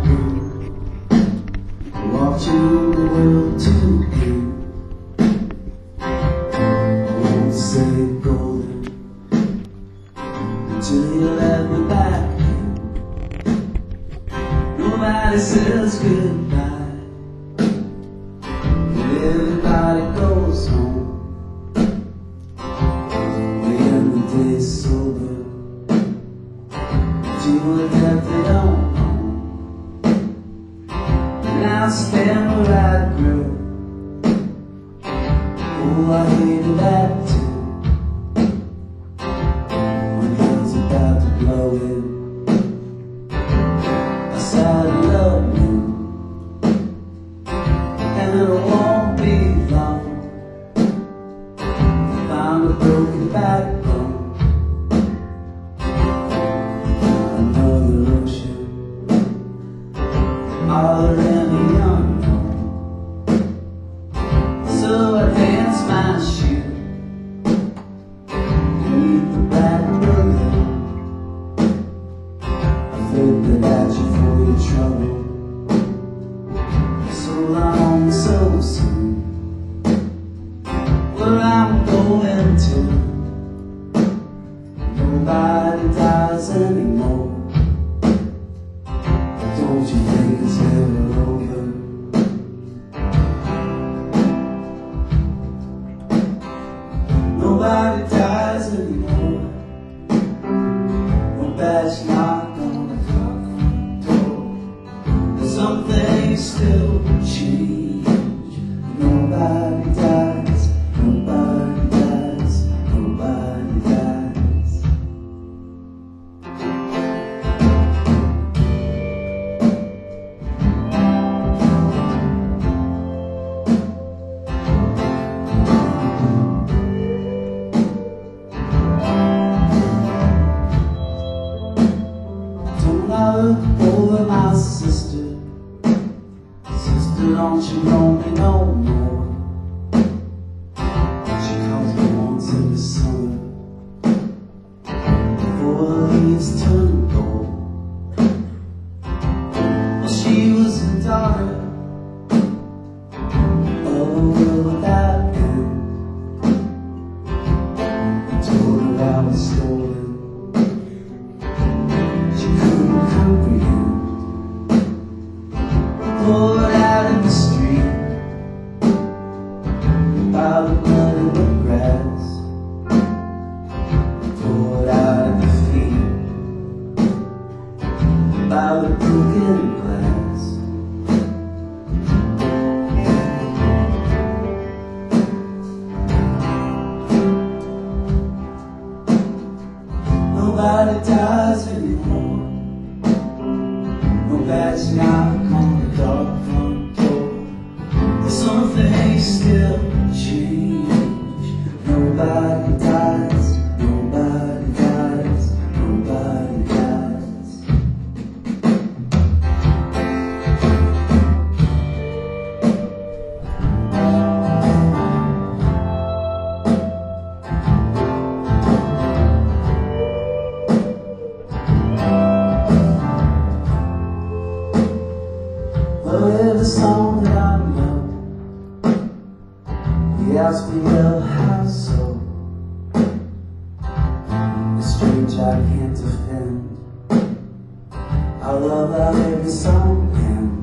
blue, watching the world too blue. I won't say golden until you let me back in. Nobody says goodbye, and everybody goes home. When the day's sober, you would have they don't know. And I'll stand where I grew. Oh, I hated that too. When I was about to blow it, I started loving, and it won't be long. I found a broken backbone. All in the unknown. So I danced my shoe beneath the black burden. I flipped at you for your trouble. So long, so soon. Where I'm going to, nobody dies anymore. Don't you think it's never over? Nobody dies anymore. No badge knock on the door. But some things still change. Nobody dies. Nobody dies. Nobody dies. I look over my sister. Sister, don't you know me no more? She calls me once in the summer before the leaves turn gold. Well, she was a daughter of a world without end. I told her I was stolen. Poured out in the street, by the blood in the grass. Poured out at the feet, by the broken glass. Nobody dies anymore. No badge knock on the dark front door. Some things still change. Nobody dies. Nobody dies. Nobody dies. Well, every song that I know, he asked me, well, how so? It's strange I can't defend. I love how every song ends.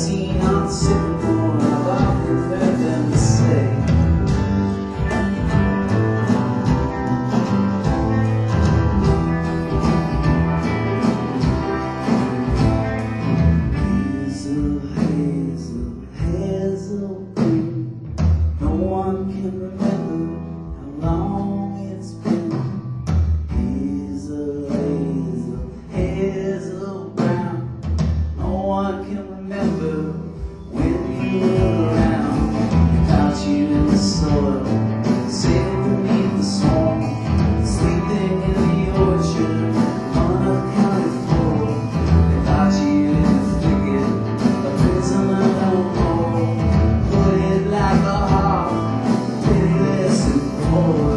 seen on Sycamore, I've often heard them say, hazel, hazel, hazel green. No one can remember how long it's been. Hazel, hazel, hazel brown. No one can remember when you were around. Without you in the soil, sitting beneath the storm, sleeping in the orchard, unaccounted for. Without you in the thicket, a prisoner no more. Put it like a heart, pitiless and poor.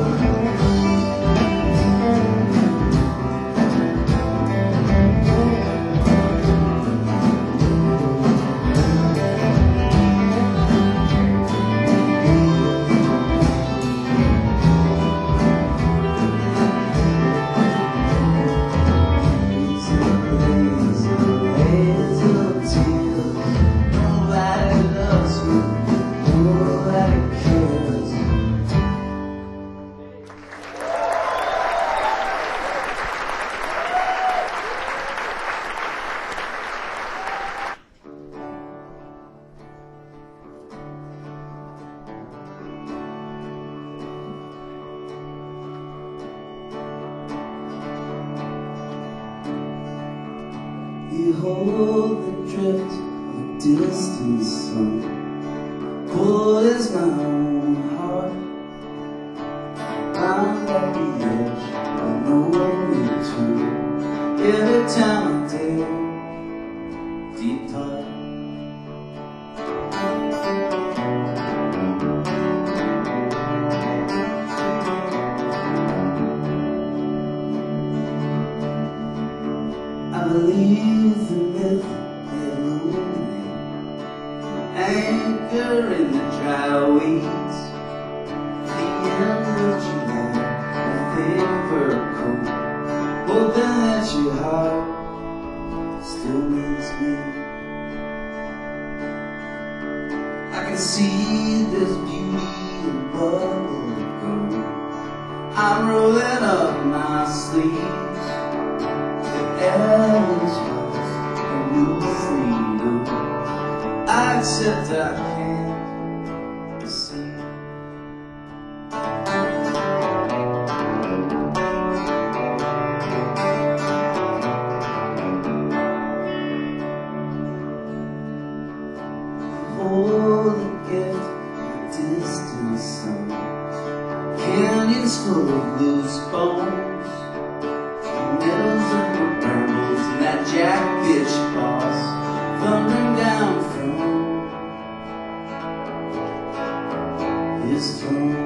Behold the drift of a distant sun, cold as my own heart. I'm at the edge of no return. Every time I take deep thought, I believe the myth lonely, anchor in the dry weeds. The end of July, a thick fur coat, hoping that your heart still needs me. I can see there's beauty in bubble gum. I'm rolling up my sleeves. Ellen's house, a new freedom. I accept I can't see. Hold the gift of distant sun, canyons full of loose bones, meadows and brambles, and that jackfish boss thundering down from his throne.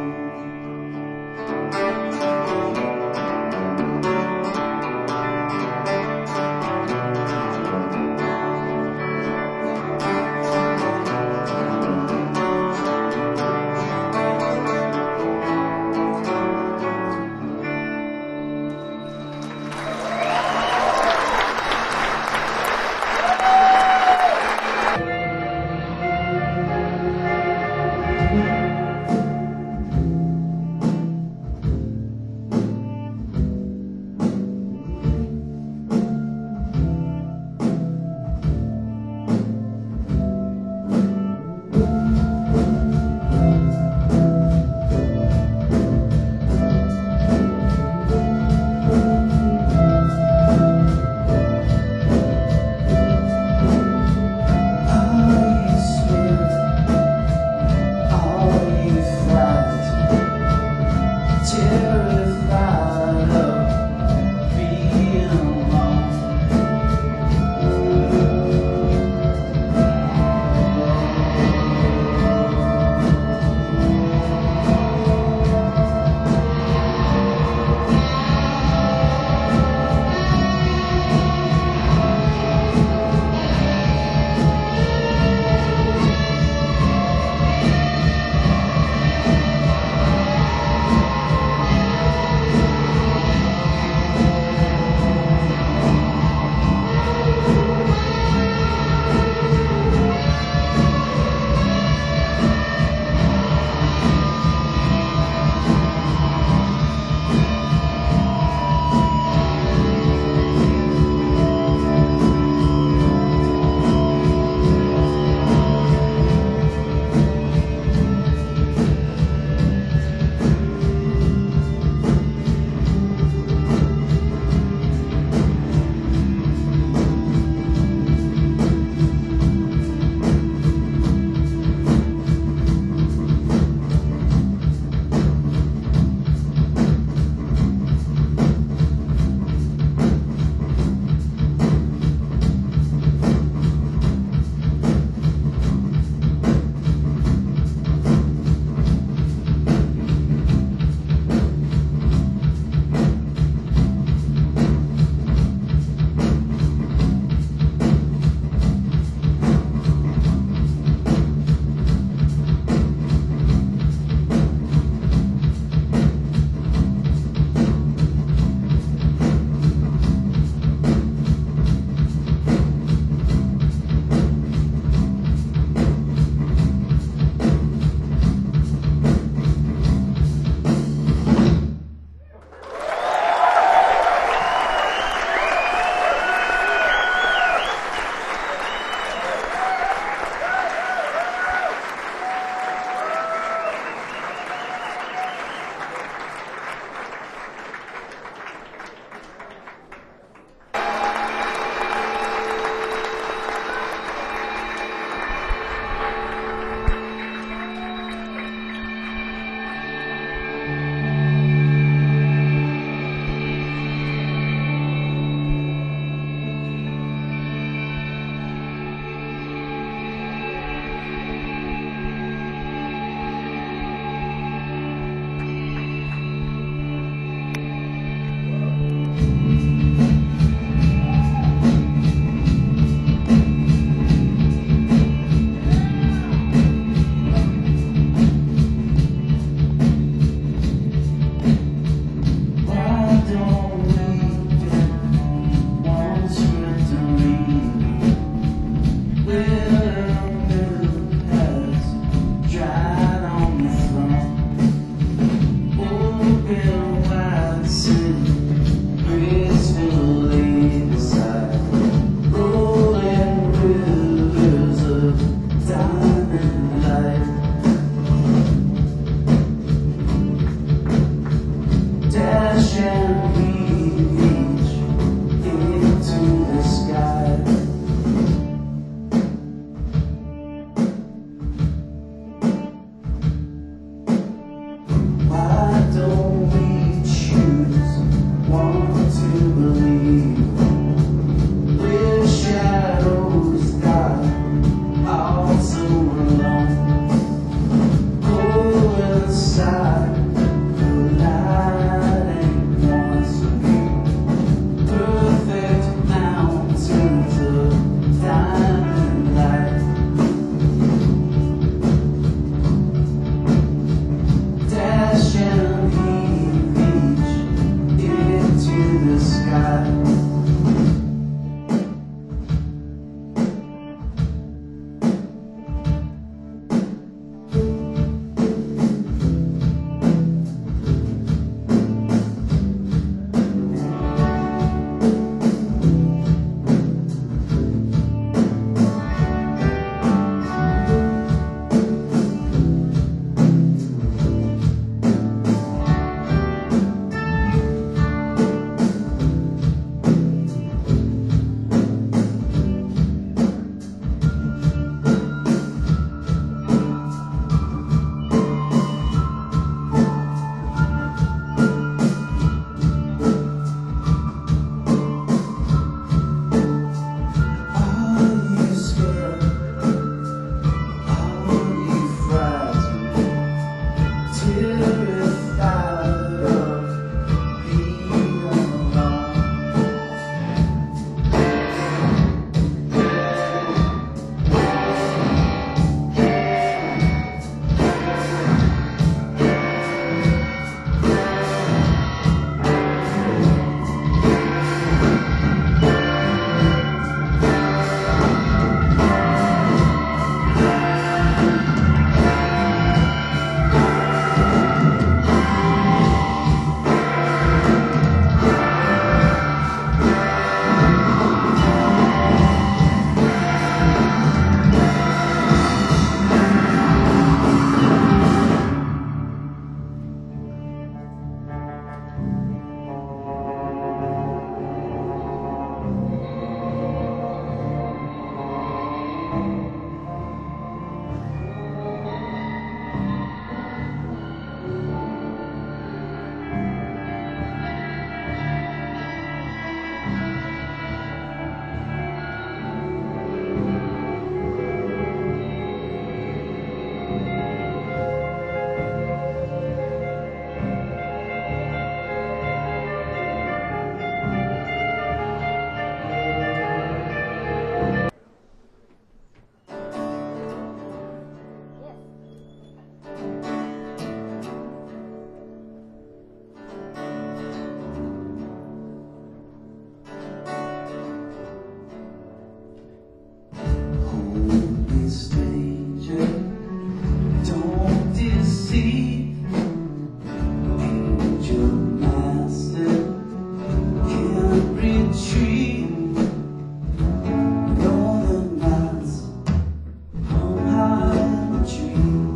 trees,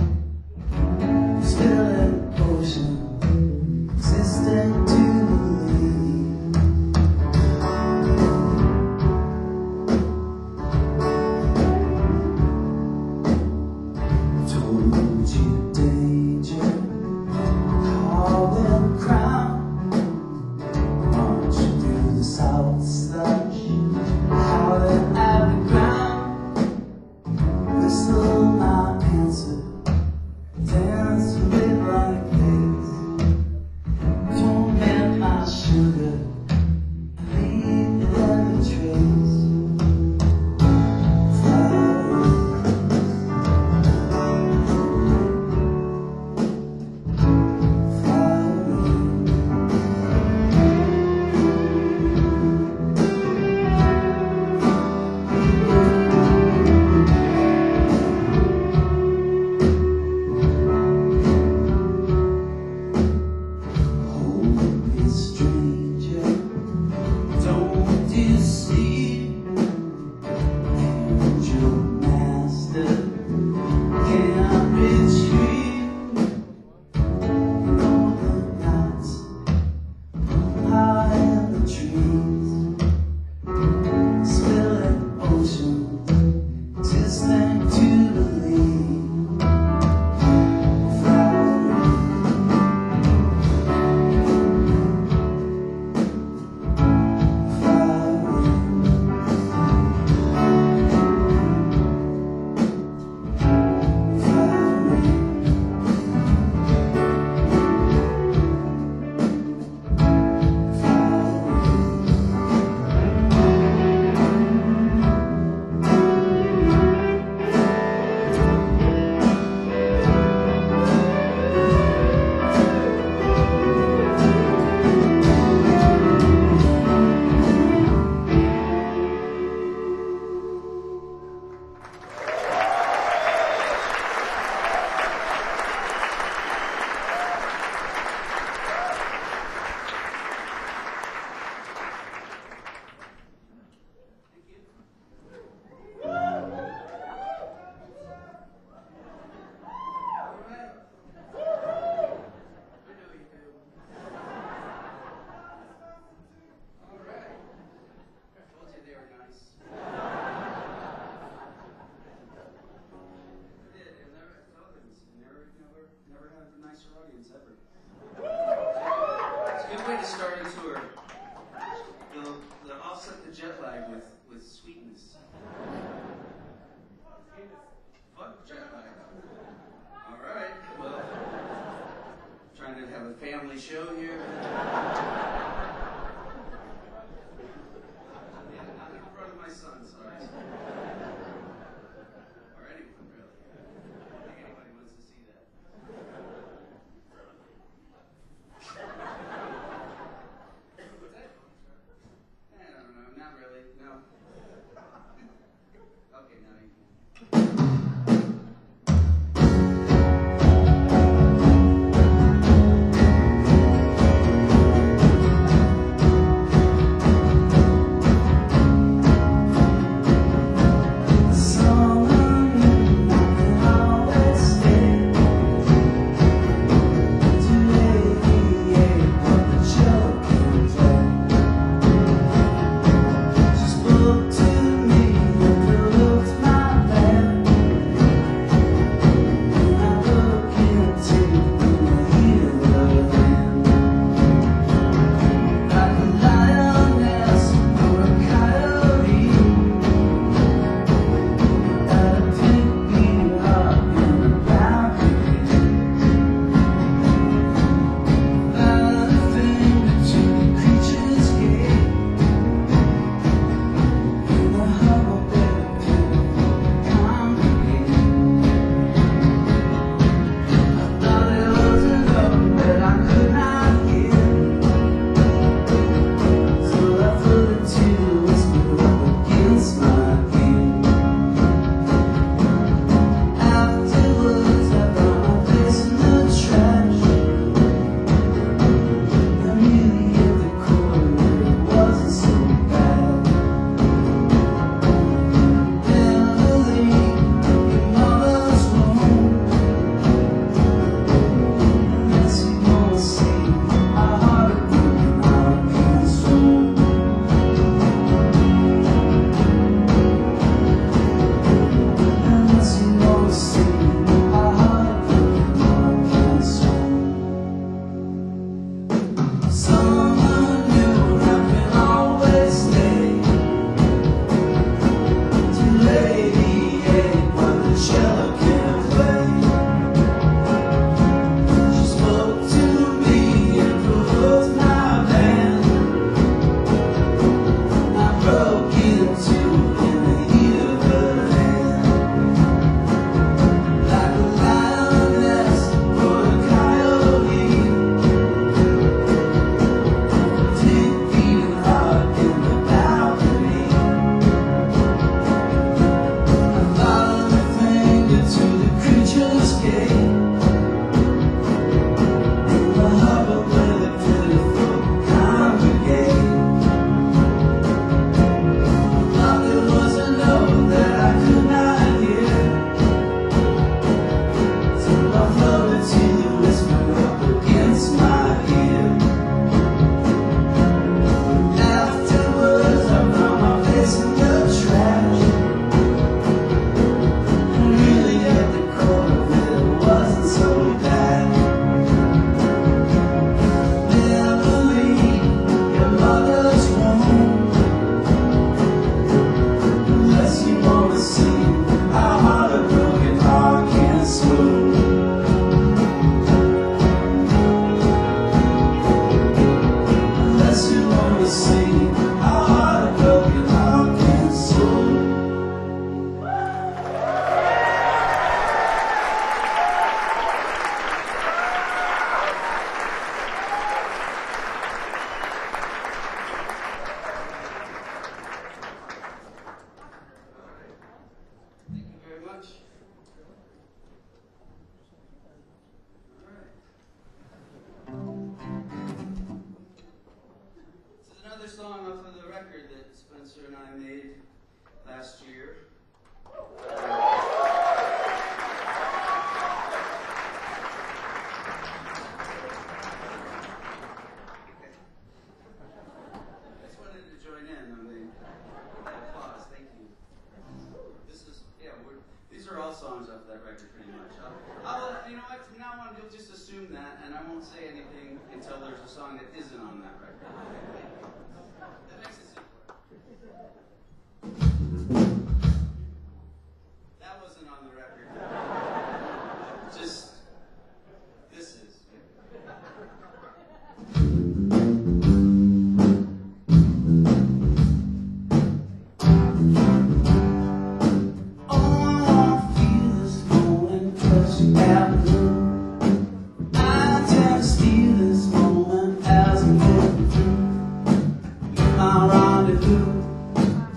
still an ocean existing to believe. Told you danger, call them crown, march through the salt slush, howling at the ground. Whistle my answer, dance with my face, torment my sugar, leave every trace. Fly to the creature's gate. The harbor where the pitiful congregate. Thought there was a note that I could not hear, so I floated to you, whispered up against my ear. Afterwards I found my face in the trash, and really at the core of it wasn't so bad. Never leave your mother's womb unless you want to see how hard a broken heart can swoon. Unless you want to see how hard a broken heart can swoon. Thank you very much. This is another song off of the record that Spencer and I made last year. I just wanted to join in on the applause. Thank you. This is, these are all songs off that record pretty much. You know what, from now on you'll just assume that, and I won't say anything until there's a song that isn't on that record. That makes it simpler. That wasn't on the record. Just, this is. My rendezvous.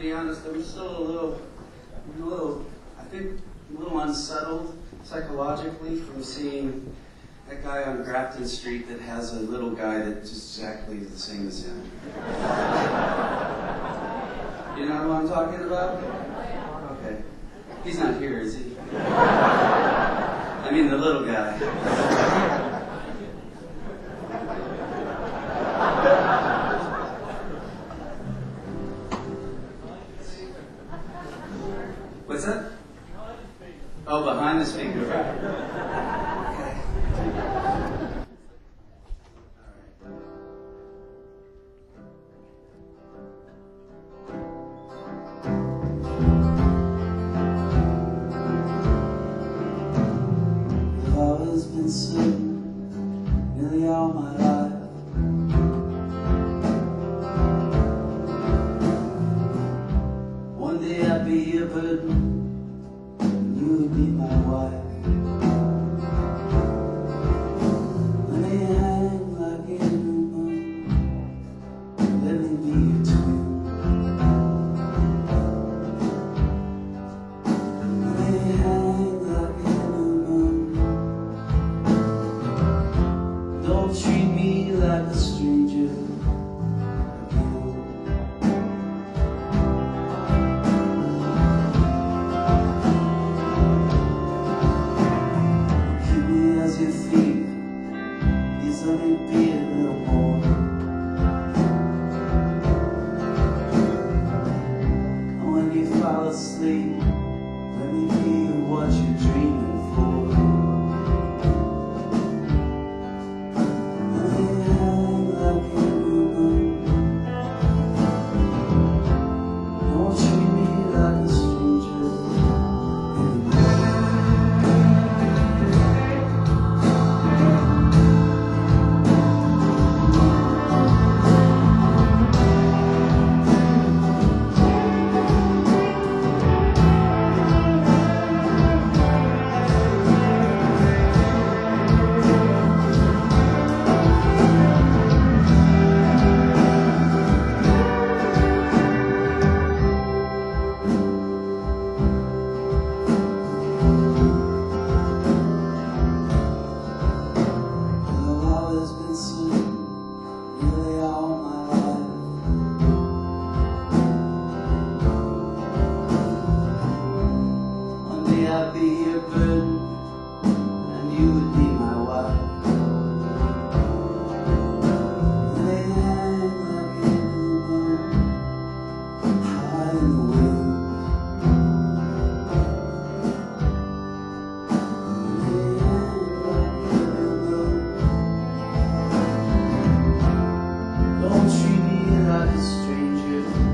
be honest, I'm still I think, a little unsettled psychologically from seeing that guy on Grafton Street that has a little guy that's exactly the same as him. You know what I'm talking about? Okay. He's not here, is he? I mean the little guy. What's that? Oh, behind the speaker. Okay. I've always been sitting nearly all my life. One day I'd be a burden. You would be my wife. Let me hang like a moon. Let me be your twin. Let me hang like a moon. Don't treat me like a stranger. Your feet, please let me be a little more. And when you fall asleep, let me be what you're dreaming for. Let me hang like a moon. Don't treat me like a stranger anymore. I'd be your burden, and you would be my wife. Lay hang like a moon, high in the wind. Lay hang like a moon. Don't treat me like a stranger.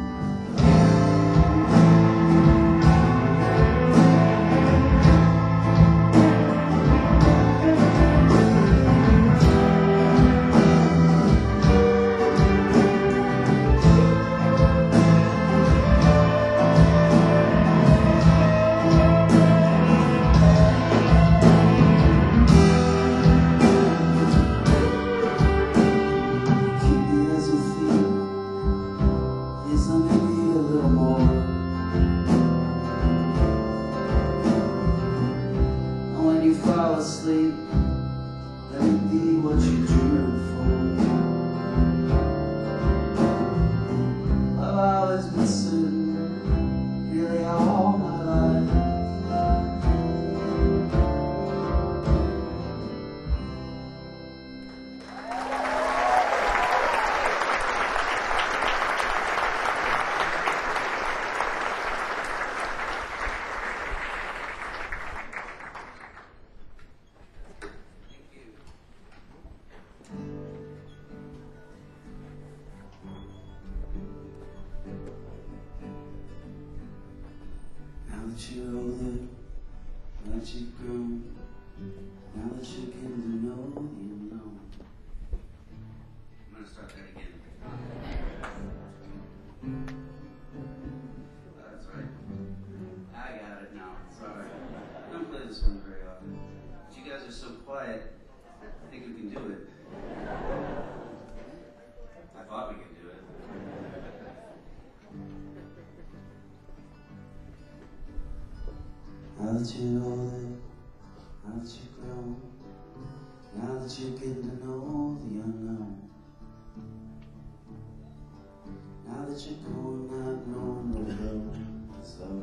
Fall asleep, let me be what you dream for. I've always been sitting nearly all my life. Now that you're older, now that you've grown, now that you're getting to know the unknown. I'm gonna start that again. That's right. I got it now. Sorry. I don't play this one very often. But you guys are so quiet, I think we can do it. I thought we could do it. that you're older, now that you're grown, now that you're getting to know the unknown, now that you're going not knowing where to go, so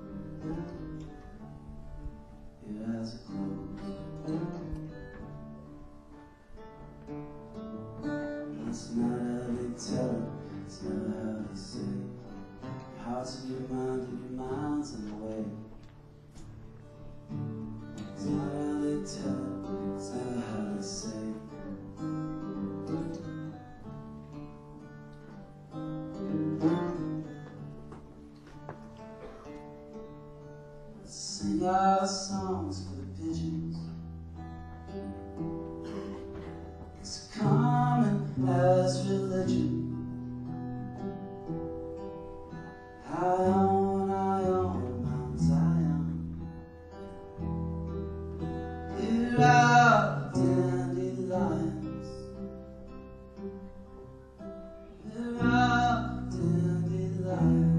your eyes are closed. It's not how they tell it, it's not how they say it. Your heart's in your mind and your mind's in the way. It's not how they tell it, it's not how they say it. Let's sing our songs for the pigeons. It's common as religion. High on Mount Zion. Here are dandelions. Here are dandelions.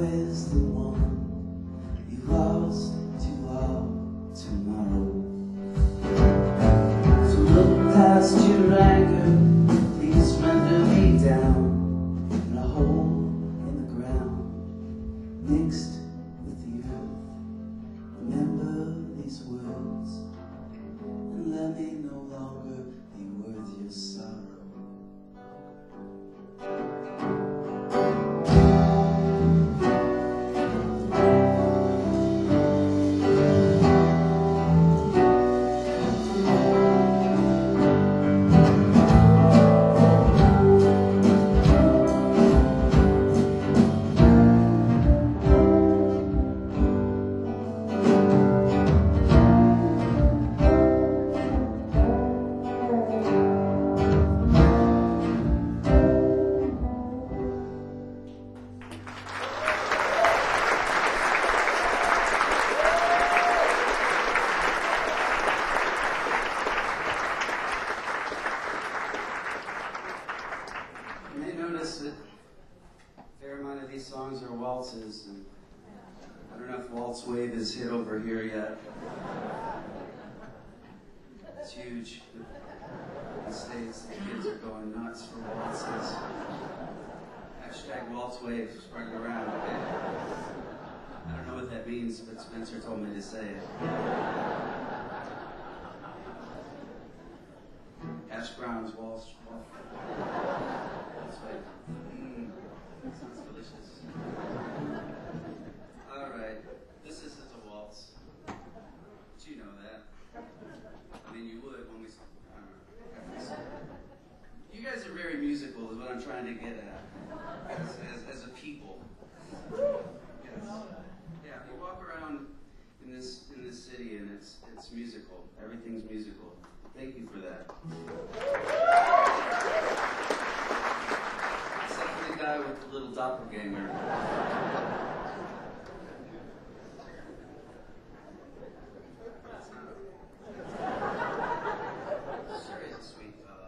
is the one you lost to all tomorrow. So look past your anger, please render me down in a hole in the ground, mixed with the earth. Remember these words, and let me no longer be worth your sorrow. You may notice that a fair amount of these songs are waltzes, and I don't know if Waltz Wave is hit over here yet. It's huge. In the States, the kids are going nuts for waltzes. Hashtag Waltz Wave spreading around, okay? I don't know what that means, but Spencer told me to say it. Hash browns, Waltz Wave. Sounds delicious. All right, this isn't a waltz. But you know that. I mean, you would when we. You guys are very musical, is what I'm trying to get at. As a people. Yes. Yeah. You walk around in this city, and it's musical. Everything's musical. Thank you for that. Except for the guy with the little doppelganger. Sure is a sweet fella.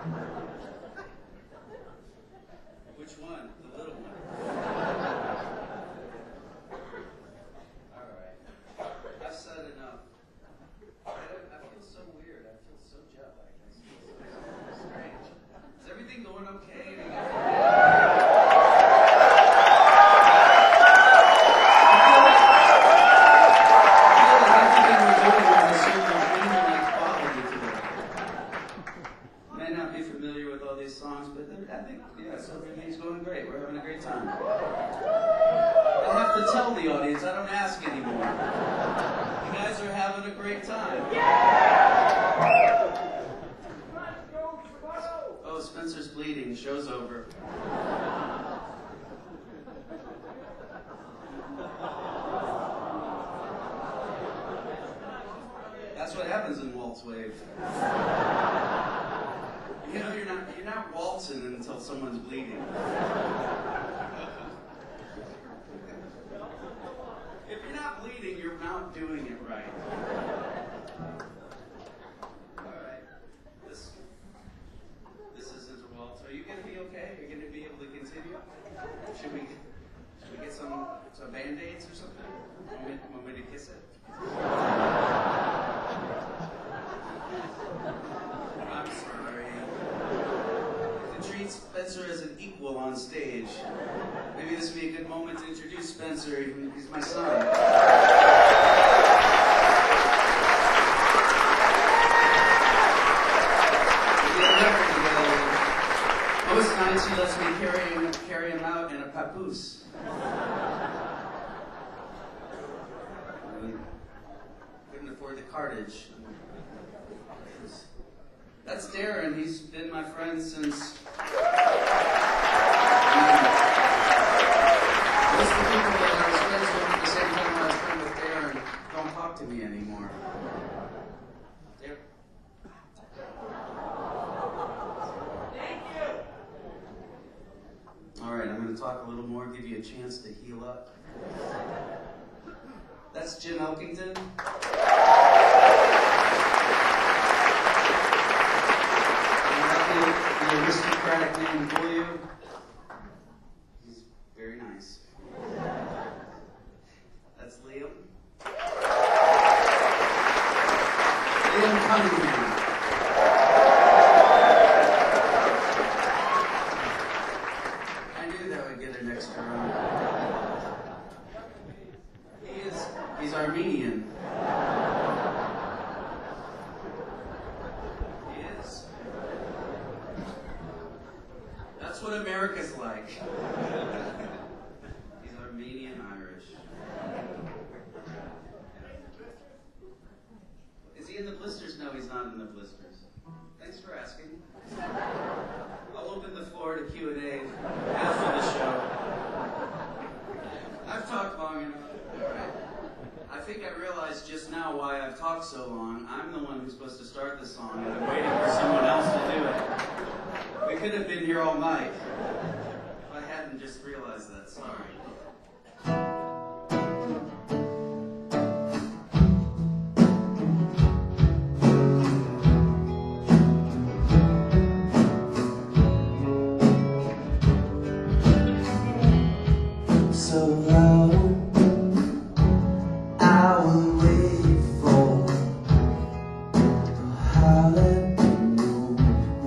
Which one? The little one. All right. I've said enough. I feel so weird. I feel so jet-lagged. I feel so strange. Is everything going okay? Songs, but I think, yes, everything's going great. We're having a great time. I have to tell the audience, I don't ask anymore. You guys are having a great time. Oh, Spencer's bleeding. Show's over. That's what happens in Waltz Wave. You know, you're not waltzing until someone's bleeding. If you're not bleeding, you're not doing it right. All right. This isn't a waltz. Are you going to be okay? Are you going to be able to continue? Should we get some Band-Aids or something? Want me to kiss it? I'm sorry. To treat Spencer as an equal on stage. Maybe this would be a good moment to introduce Spencer. He's my son. Most nights he lets me carry him out in a papoose. Couldn't afford the cartage. That's Darren. He's been my friend since. Most of the people that I was friends with at the same time I was friends with Darren don't talk to me anymore. Darren. Thank you. All right, I'm going to talk a little more, give you a chance to heal up. That's Jim Elkington. The aristocratic name for you. He's very nice. Cunningham. I knew that would get an extra round. He's Armenian. He is. That's what America's like. He's Armenian Irish. Is he in the blisters? No, he's not in the blisters. Thanks for asking. I'll open the floor to Q&A after the show. I've talked long enough. All right. I think I realized just now why I've talked so long. I'm the one who's supposed to start the song, and I'm waiting for someone else to do it. We could have been here all night if I hadn't just realized that. Sorry. So low, I will wait for how let me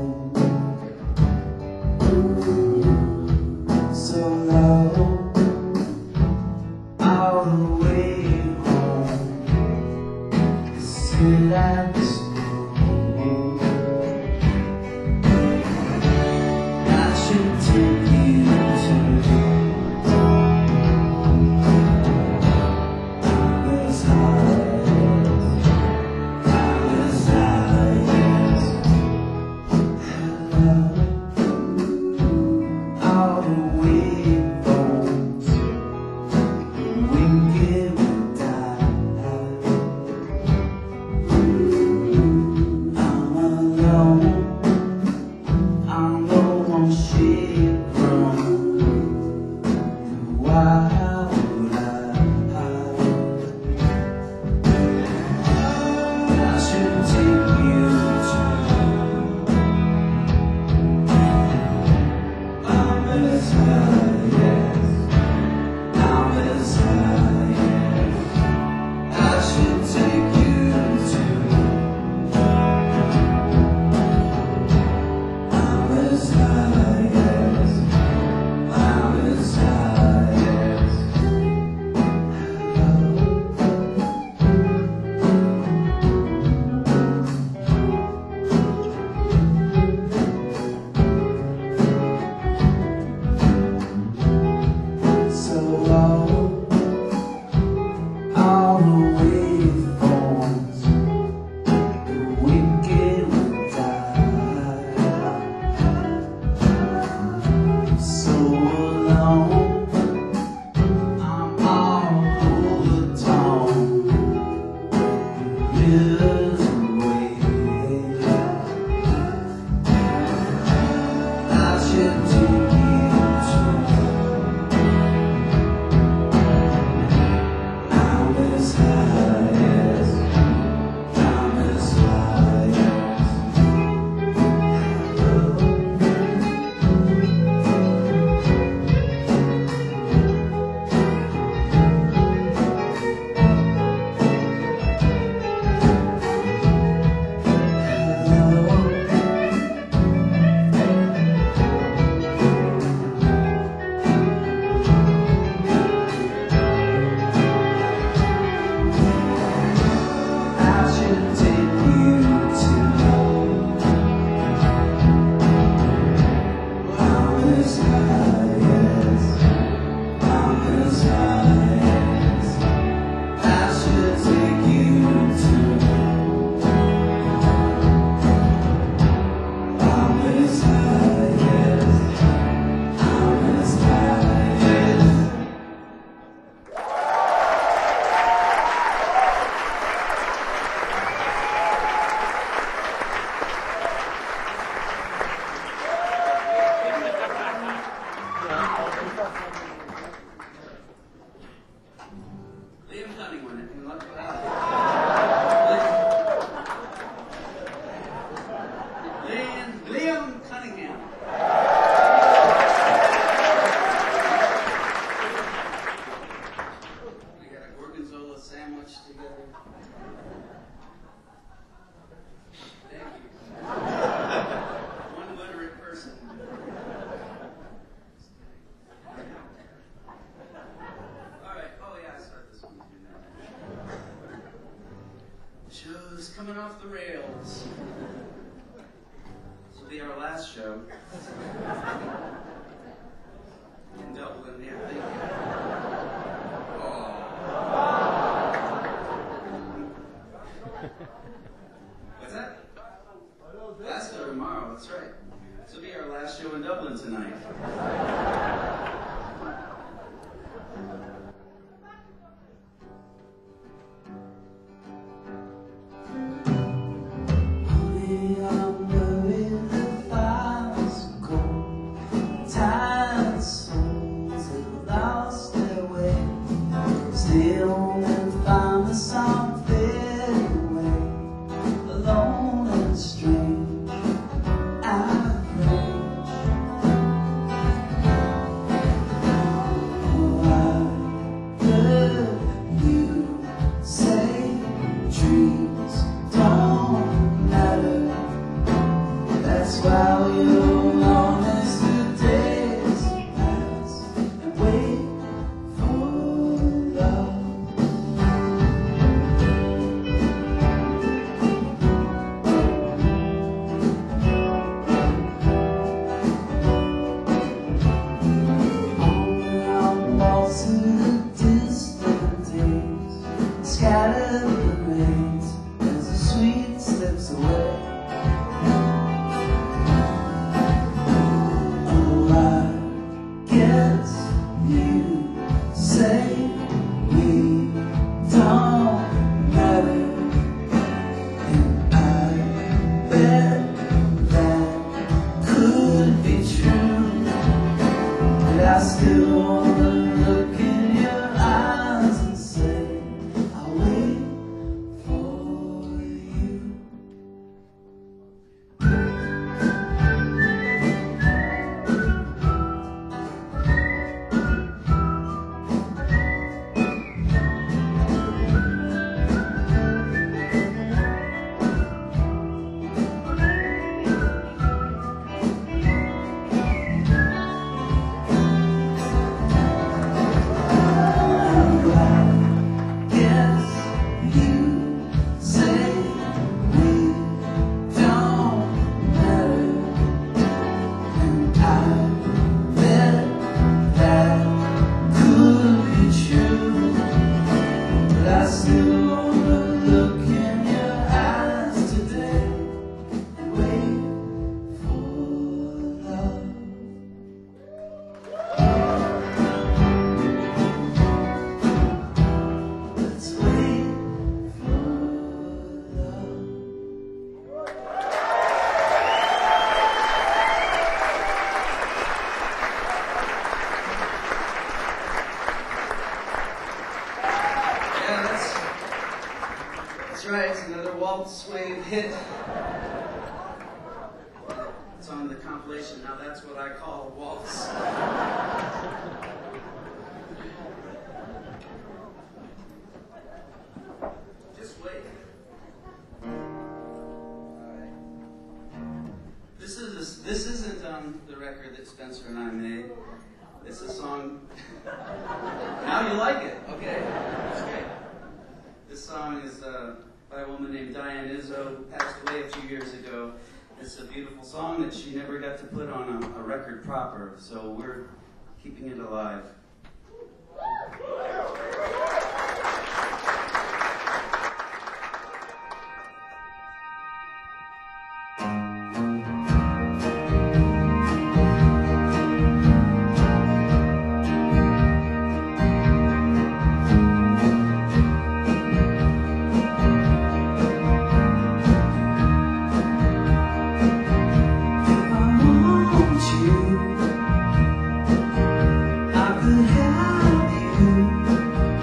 know. So low, I will wait home, sit at the school. I should take you to This will be our last show in Dublin. Yeah, thank you. Oh. What's that? Glasgow tomorrow, that's right. This will be our last show in Dublin tonight. Hit. It's on the compilation. Now that's what I call a waltz. Just wait. Alright. This isn't on the record that Spencer and I made. It's a song. Now you like it. Okay. That's great. This song is by a woman named Diane Izzo, who passed away a few years ago. It's a beautiful song that she never got to put on a record proper, so we're keeping it alive. I could have you.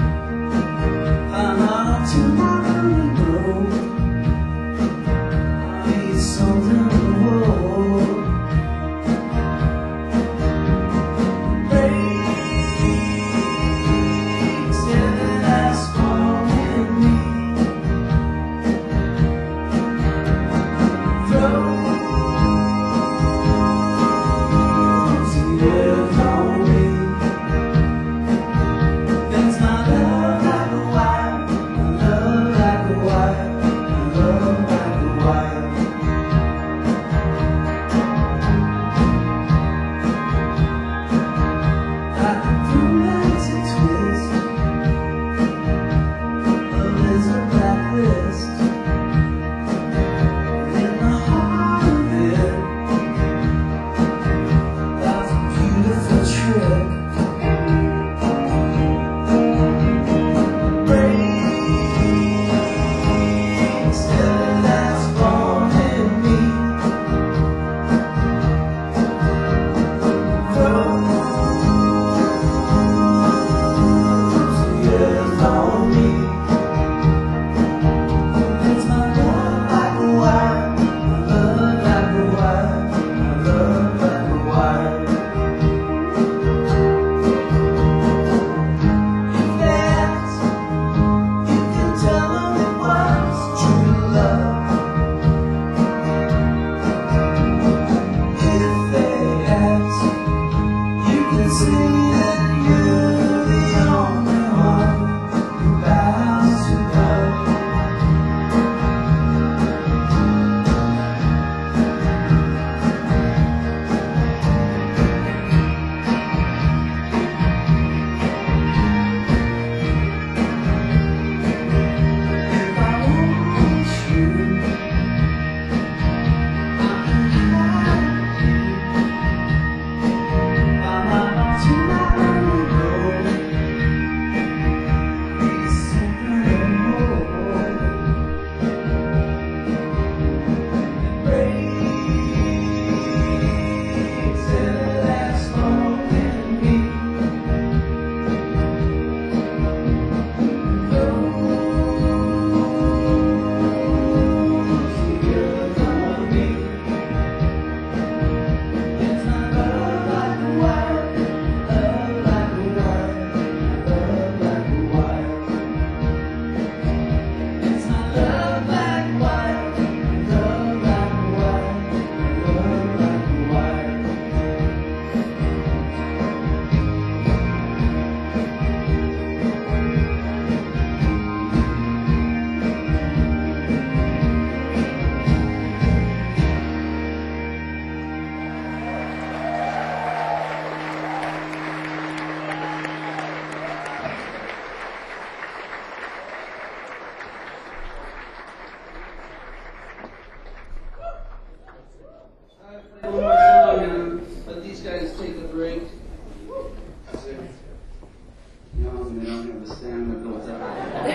stamina built up.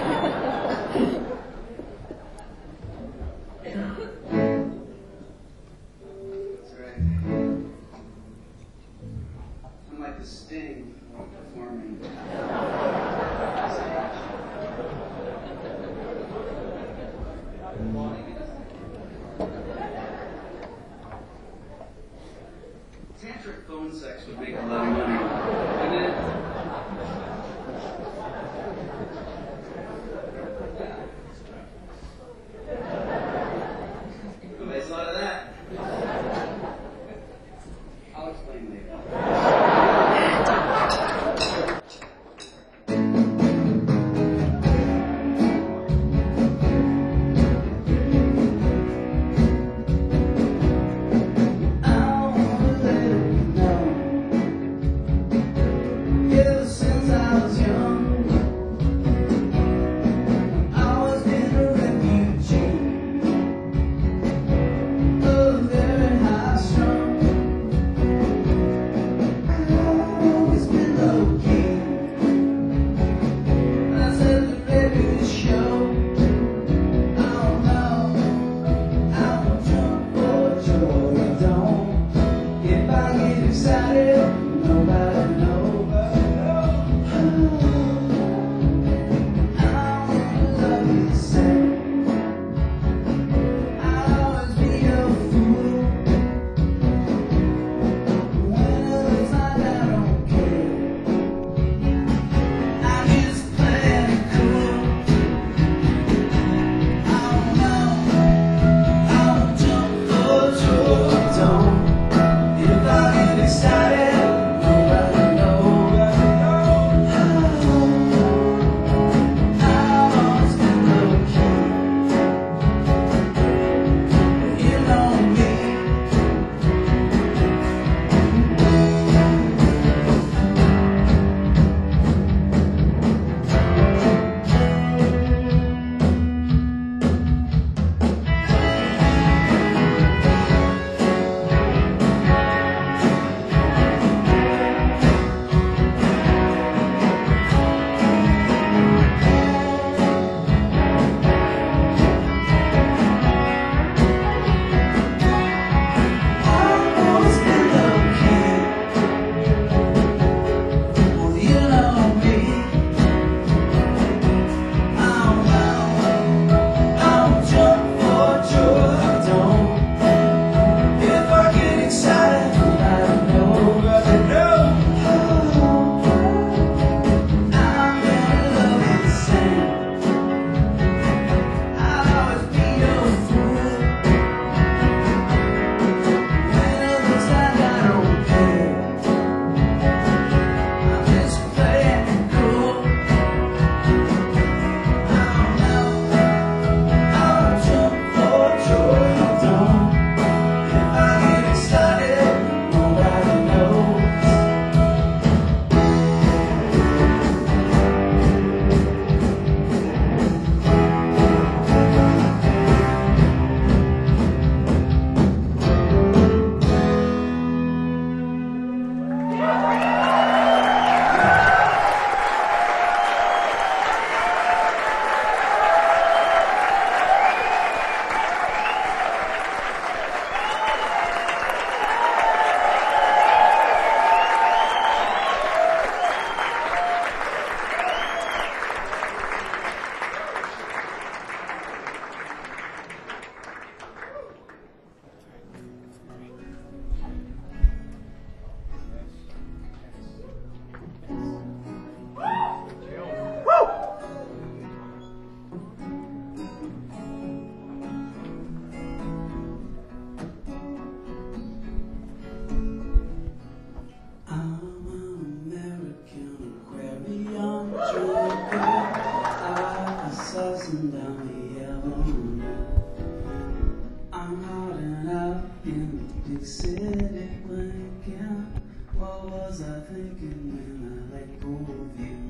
That's right. Unlike the Sting while performing. Tantric phone sex would make a lot of money, wouldn't it? Nobody's thought of that. I'll explain later. big city blanking. What was I thinking when I let go of you?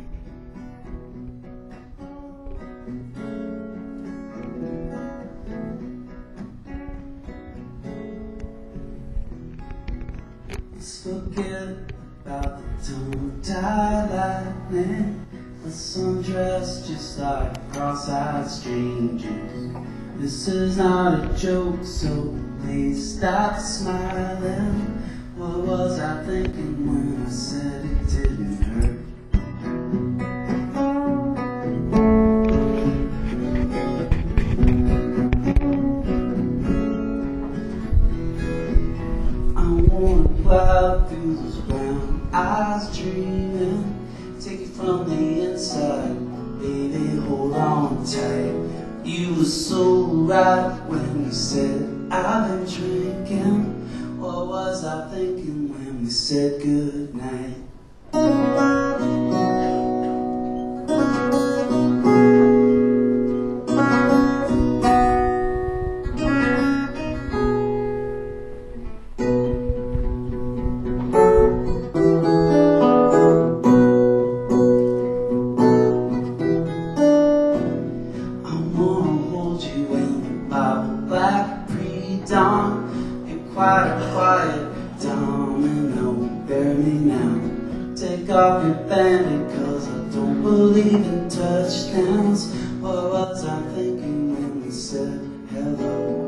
Let's forget about the tongue-tied lightning. The sun dressed just like cross-eyed strangers. This is not a joke, so please stop smiling. What was I thinking when I said it didn't hurt? I wanna plow through those brown eyes dreaming. Take it from the inside, baby, hold on tight. You were so right when you said I've been drinking. What was I thinking when we said goodnight? Black pre-dawn, you're quiet, domino, bury me now. Take off your bandit, cause I don't believe in touchdowns. What was I thinking when we said hello?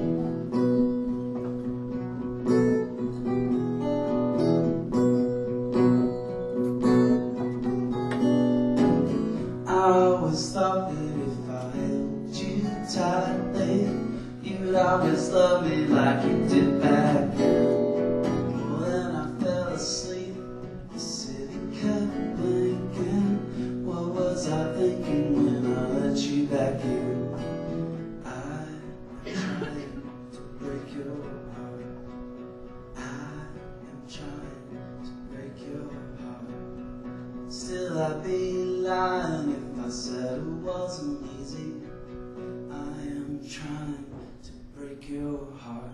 I always thought that if I held you tightly, you'd always love me like you did back then. Well, then I fell asleep, the city kept blinking. What was I thinking when I let you back in? I am trying to break your heart. I am trying to break your heart. Still I'd be lying if I said it wasn't easy. I am trying to break your heart.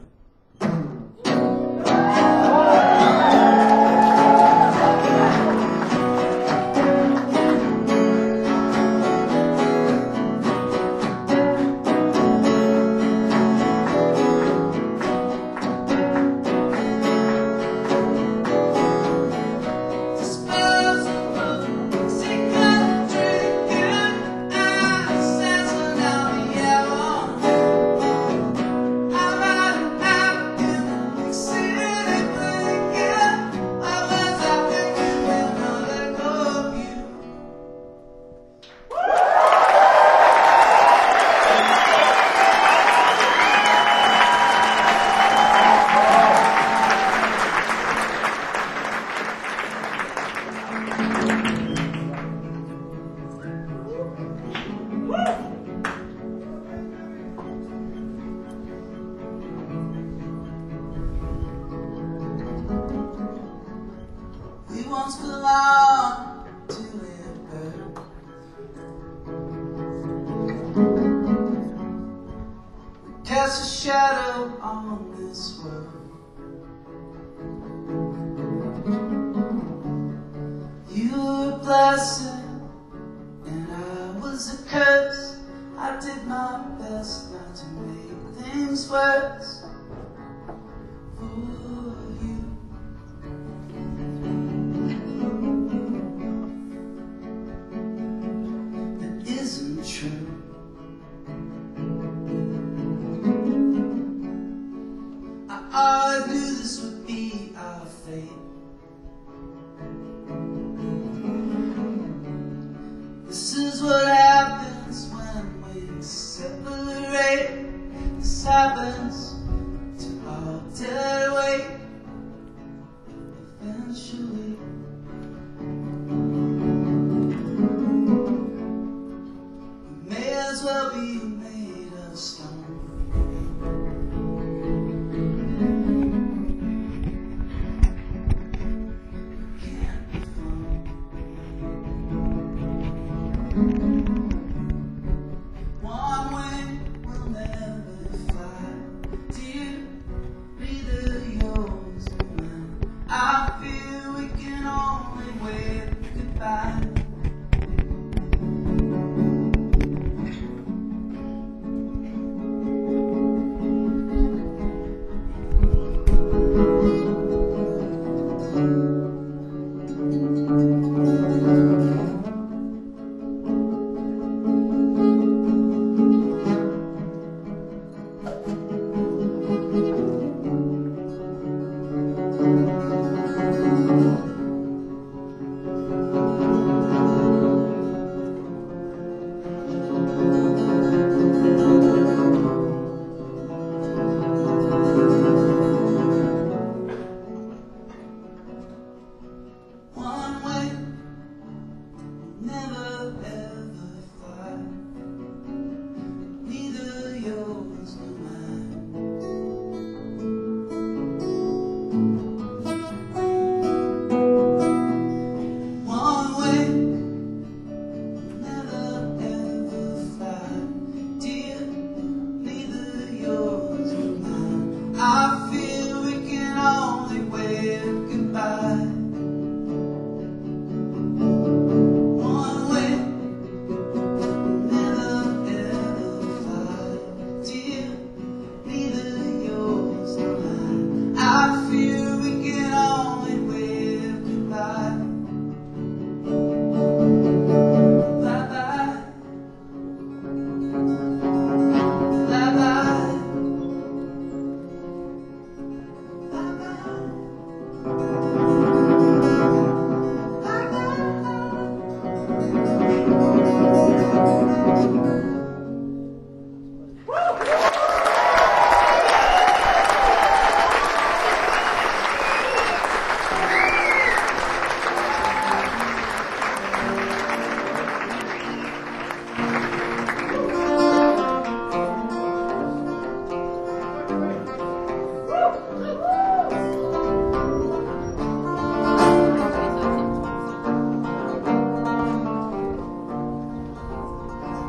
We once belonged to a bird. We cast a shadow on this world. You were a blessing and I was a curse. I did my best not to make things worse for you. True. I always knew this would be our fate. This is what happens when we separate. This happens to all dead weight. Eventually as well be made of stone. Can't be flown. One wing will never fly. Dear, neither yours nor mine. I feel we can only wave goodbye.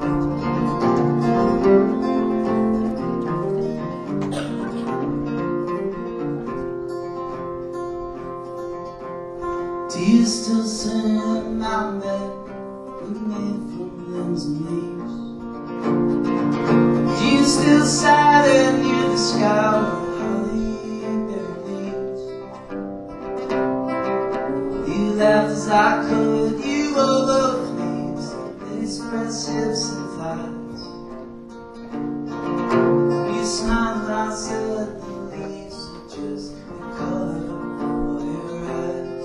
Do you still sing at mountain bed made from limbs and leaves? Do you still sigh there near the sky with holly-berry leaves? You laughed as I covered you over leaves that express hips and thighs. You smiled when I said the leaves are just the color of your eyes.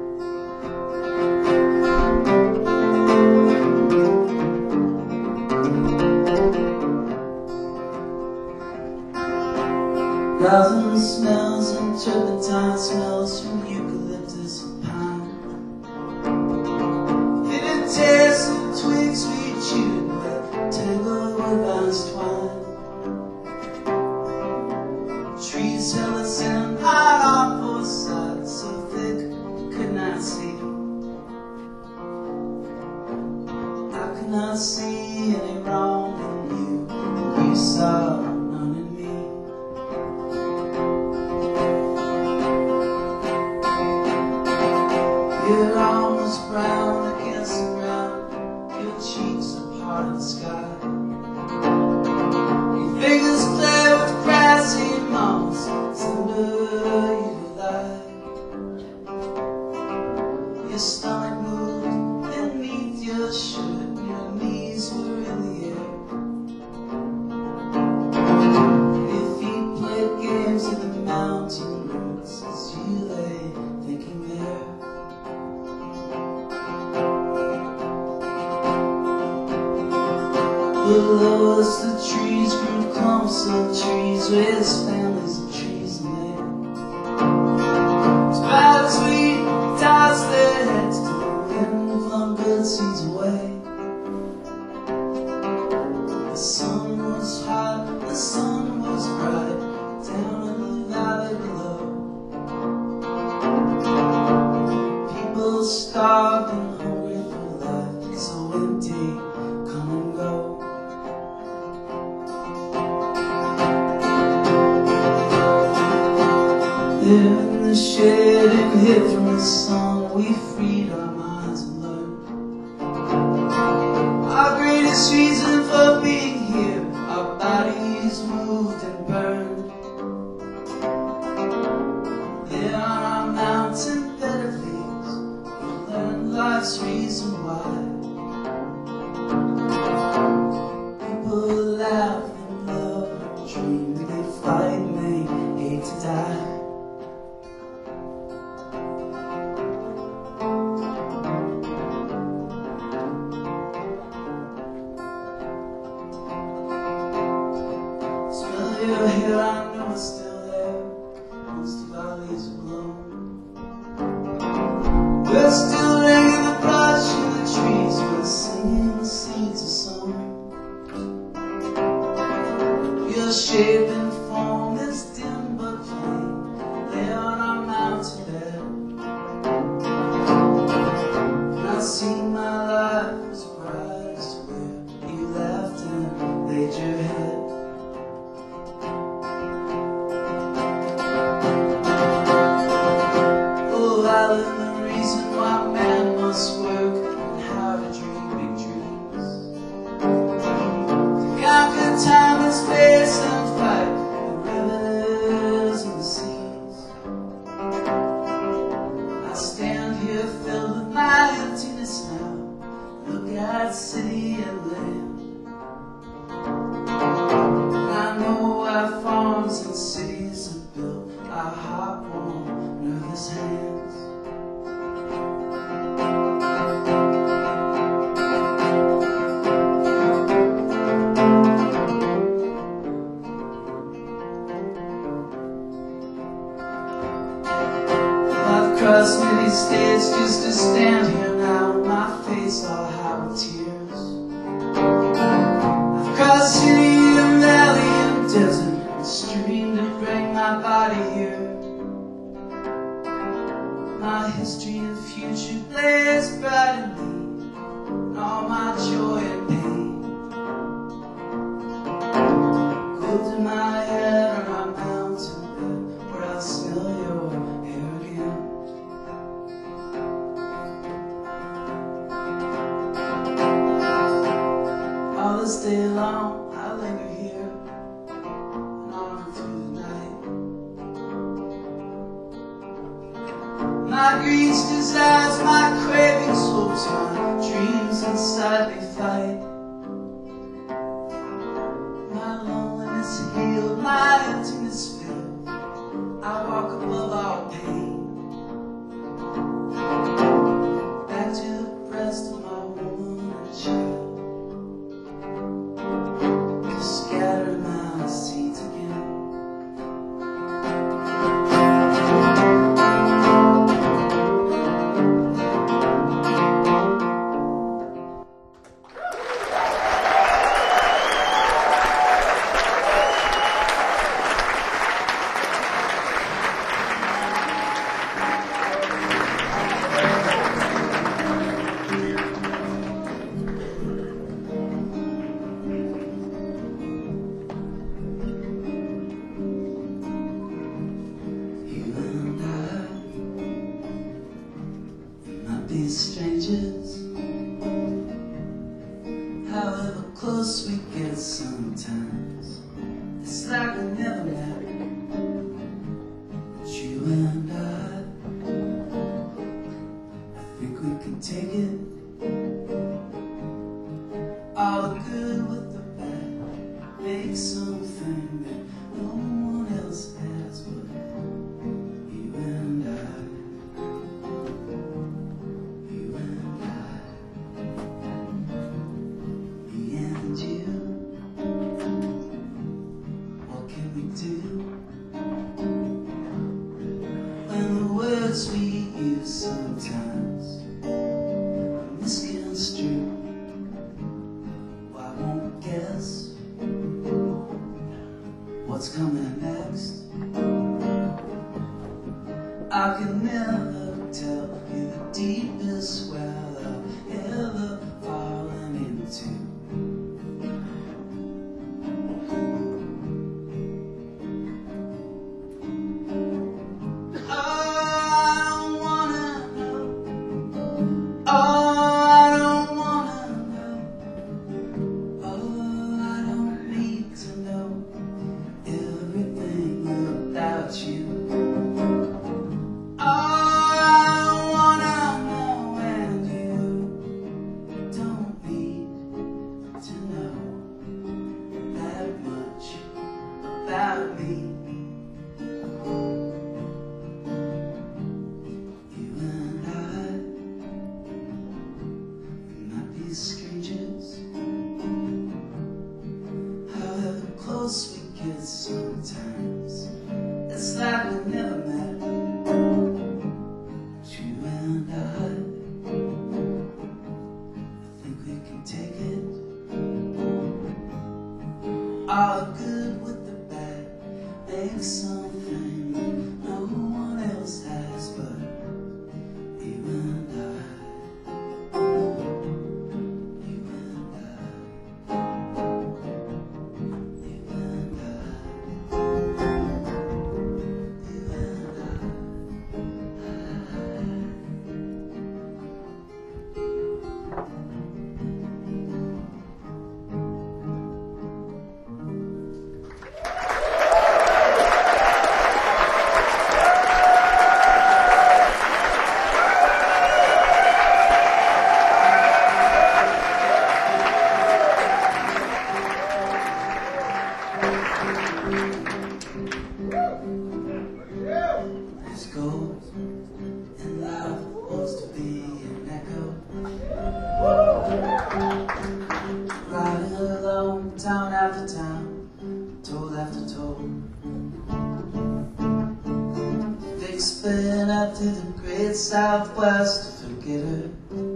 Thousand smells and turpentine smells from eucalyptus and pine. Bitter taste of twigs we chewed but tangled with vines twine. Trees held us in a night on both sides, so thick we could not see. I could not see any wrong in you, and you saw none in me. Your arm was brown against the ground, your cheeks are part of the sky. Your fingers play with grassy moss, under you lie. Your stomach moved beneath your shirt, your knees were in the air. Your feet played games in the mountain roots as you lay thinking there. Below us the trees grew clumps of trees, raised families of trees in there. Spiders we tossed their heads to the wind, flung good seeds away. The sun was hot, the sun was bright, down in the valley below. People starved and hungry for life, so empty, come and go. There in the shade and hid from the sun, we freed our minds and learned. Our greatest reason for being here, our bodies moved and burned. There on our mountain bed of leaves, we learned life's reason why. People laugh and love and dream, they fight and they hate to die. Your hair, I know it's still there. Most of our leaves are blown. We're still laying the brush in the trees. We're singing seeds of song. Your shape and form is dim but plain. Lay on our mountain bed. And I see my life was bright as where you laughed and laid your head. I learned the reason why man must work and how to dream big dreams. To conquer time and space and fight the rivers and the seas. I stand here filled with my emptiness now. Look at city and land. And I know why farms and cities are built by heart-warm, nervous hands. Across many states just to stand here now, my face all high with tears. I've crossed city and valley and desert and stream to bring my body here. My history and future blaze bright in me, and all my joy and pain. all this day long I linger here and on through the night. My greed's desires, my cravings, hopes, my dreams inside me fight. My loneliness healed, my emptiness filled, I walk above all pain. Back to the breast of my woman and child, to scatter my seeds again. These strangers, however close we get sometimes, it's like we never met. But you and I think we can take it, all the good with the bad, make something that no one else has but you and I. When the words we use sometimes are misconstrued, I won't guess what's coming next. I can never tell you the deepest well I've ever fallen into. About me, you and I might be strangers, however close we get sometimes, it's like we never met. But you and I think we can take it, all the good with the make something that no one else has but you and I. You and I. You and I. You and I. There's gold in life supposed to be an echo, riding alone, town after town, told after told. Big spin up to the great Southwest to forget her.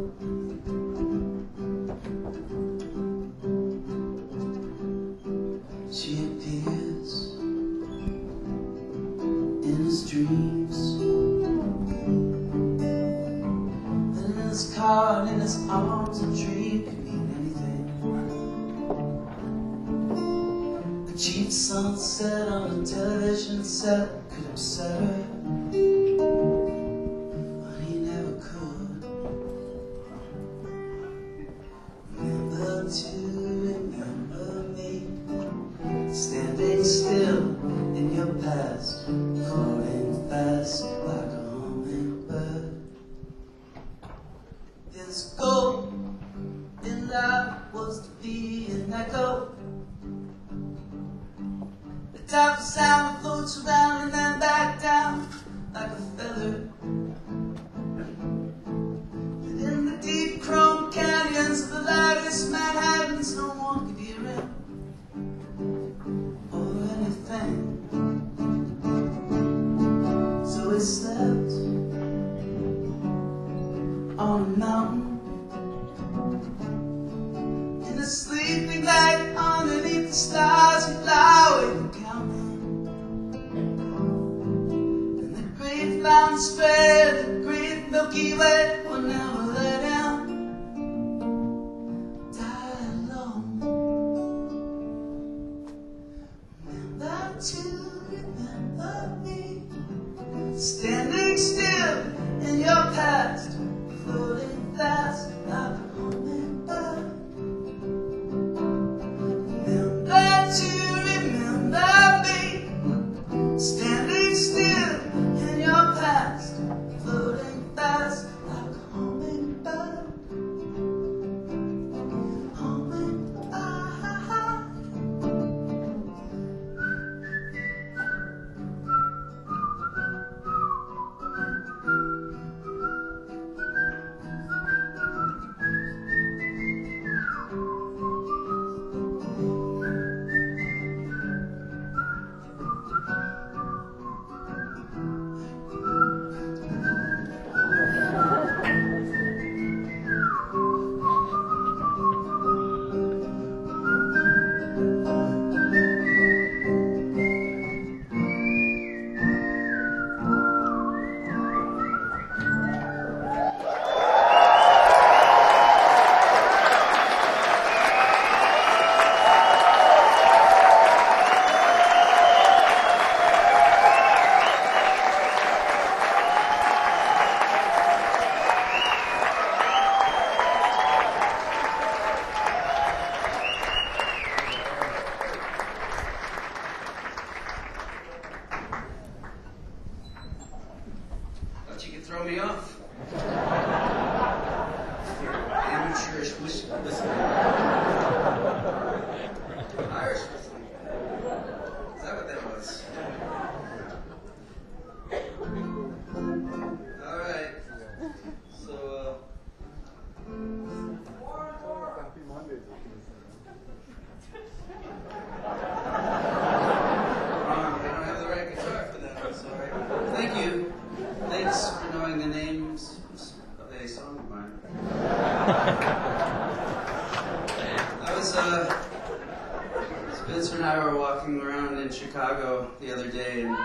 She appears in his dreams, and in his car and in his arms, a dream could mean anything. A cheap sunset on a television set could upset her, but he never could. Remember to be an echo. The type of sound that floats around and then back down like a feather. Within the deep chrome canyons of the lattice Manhattans, no one could hear it or anything. So he slept on a mountain in the sleeping light underneath the stars. He'd lie awake and count them. And the great mountain spread, the great Milky Way will never let him die alone. Remember to remember me, standing still in your past, floating fast like a hummingbird. Remember to remember me, standing still in your past, floating fast like a hummingbird. Hummingbird. Thought you could throw me off. Amateurish whistling. Irish whistling. Is that what that was? All right. So, Happy Monday. I don't have the right guitar for that. I'm sorry. Thank you. Thanks for knowing the names of a song of mine. Spencer and I were walking around in Chicago the other day, and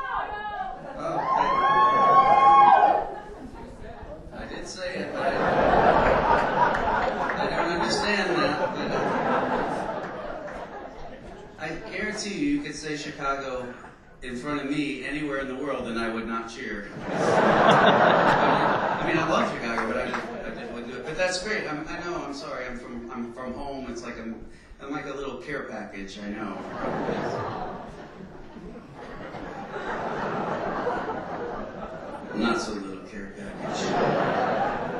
I did say it, but I don't understand that. But I guarantee you could say Chicago in front of me anywhere in the world, and I would not cheer. I mean, I love Chicago, but I just wouldn't do it. But that's great. I know. I'm sorry. I'm from home. It's like I'm like a little care package. I know. Not so little care package.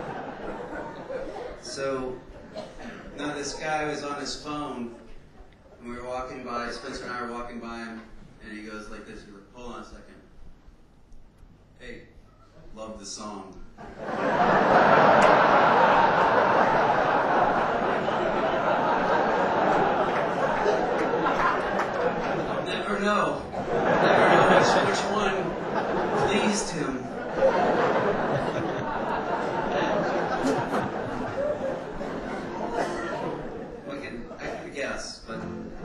So, now this guy was on his phone, and we were walking by. Spencer and I were walking by him. And he goes like this, he goes, hold on a second. Hey, love the song. Never know. Never know which one pleased him. I can guess, but...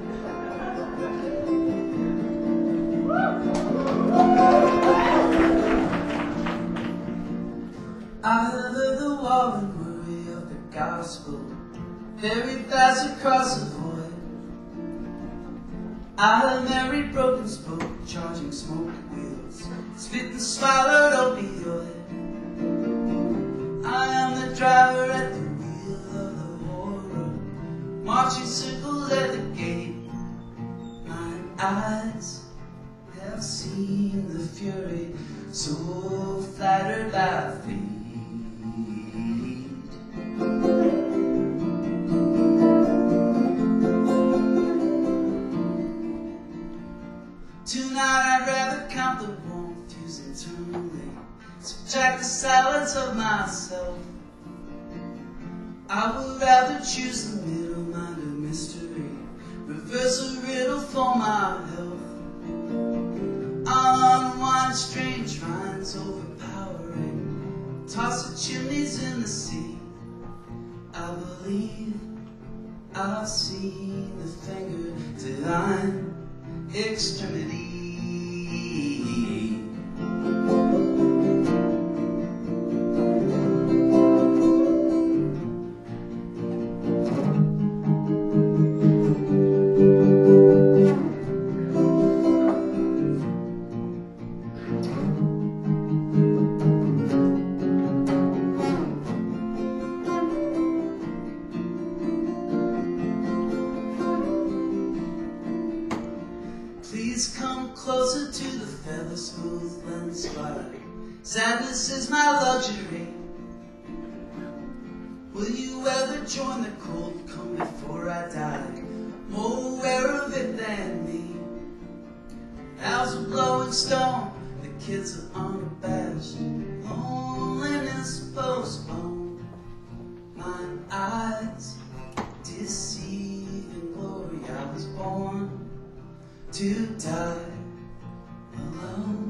I heard the wall and worry of the gospel buried fast across the void. I heard Mary broken spoke, charging smoke wheels, spit and swallowed opioid. I am the driver at the wheel of the horror, marching circle at the gate. My eyes have seen the fury, so flattered by fate. the silence of myself. I would rather choose the middle-minded mystery, reverse a riddle for my health. I'll unwind strange minds overpowering, toss the chimneys in the sea. I believe I've seen the finger divine extremity. Please come closer to the feather smooth lens slide. Sadness is my luxury. Will you ever join the cold come before I die? More aware of it than me. Owls are blowing stone, the kids are unabashed. Loneliness postponed. My eyes deceive in glory. I was born to die alone.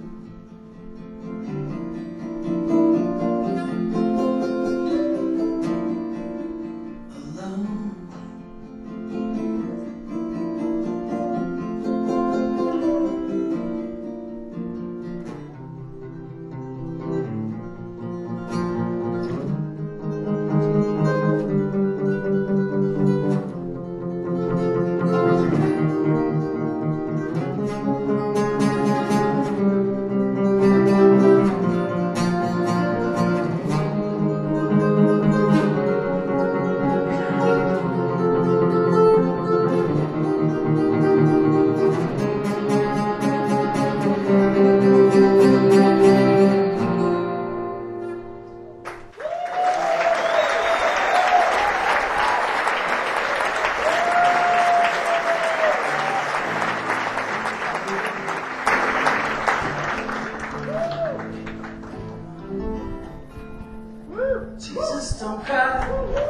Jesus, don't cry.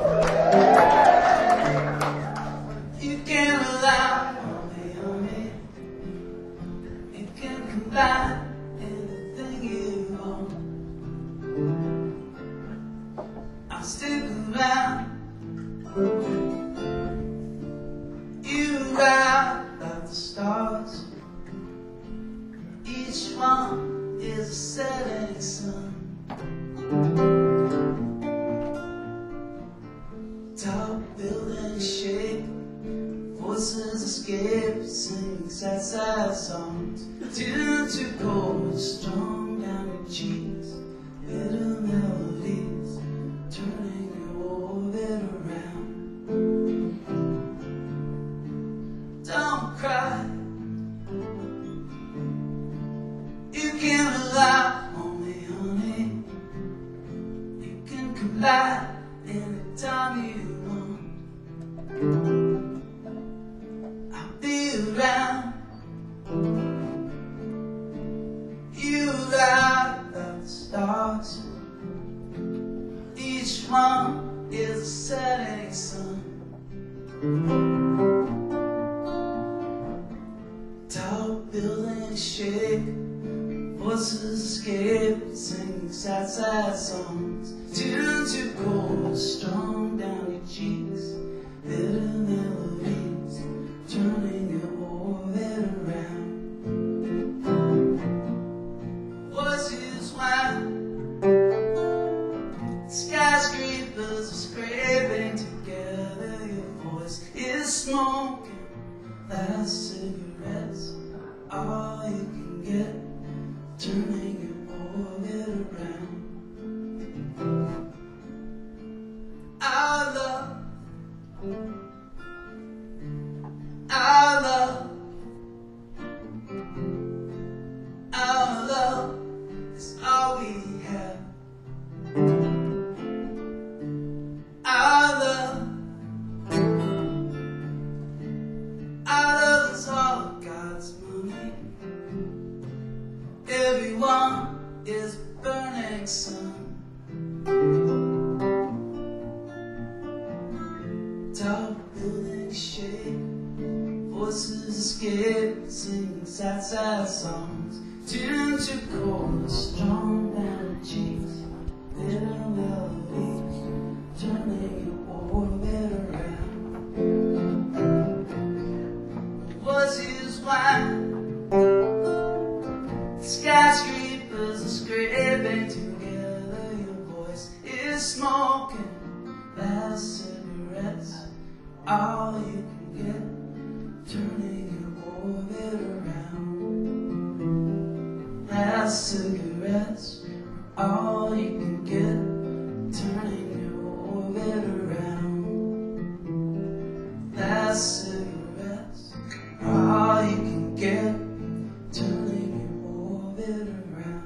You can rely on me. You can combine anything you want. I'll stick around. You ride like the stars. Each one is a setting sun. Top buildings shake, voices escape, sing sad, sad songs. Tuned to chords strung down your cheeks, bitter melodies turning your orbit around. Don't cry. You can rely on me, honey. You can come back anytime you want. I'll be around. You ride like the stars. Each one is a setting sun. Tall buildings shake, voices escape, sing sad, sad songs. Tuned to chords strung down your cheeks, bitter melodies turning your orbit around. Voices whine, skyscrapers are scraping together. Your voice is smoking last cigarettes, all you can get, turning your orbit around. Our love is all we have. Our love is all of God's money. Everyone is burning soothing shade. Voices escape, singing sad, sad songs. Tune to chorus, strong down cheeks. Bitter melodies, turning your orbit around. Voices whine, skyscrapers are scraping together. Your voice is smoking, last cigarettes, all you can get, turning your orbit around. Last cigarettes, all you can get, turning your orbit around. Last cigarettes, all you can get, turning your orbit around.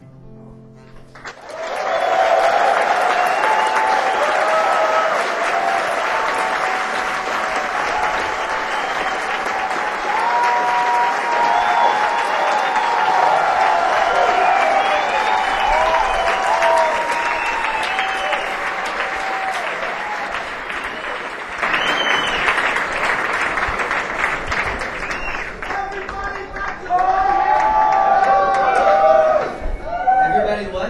Everybody what?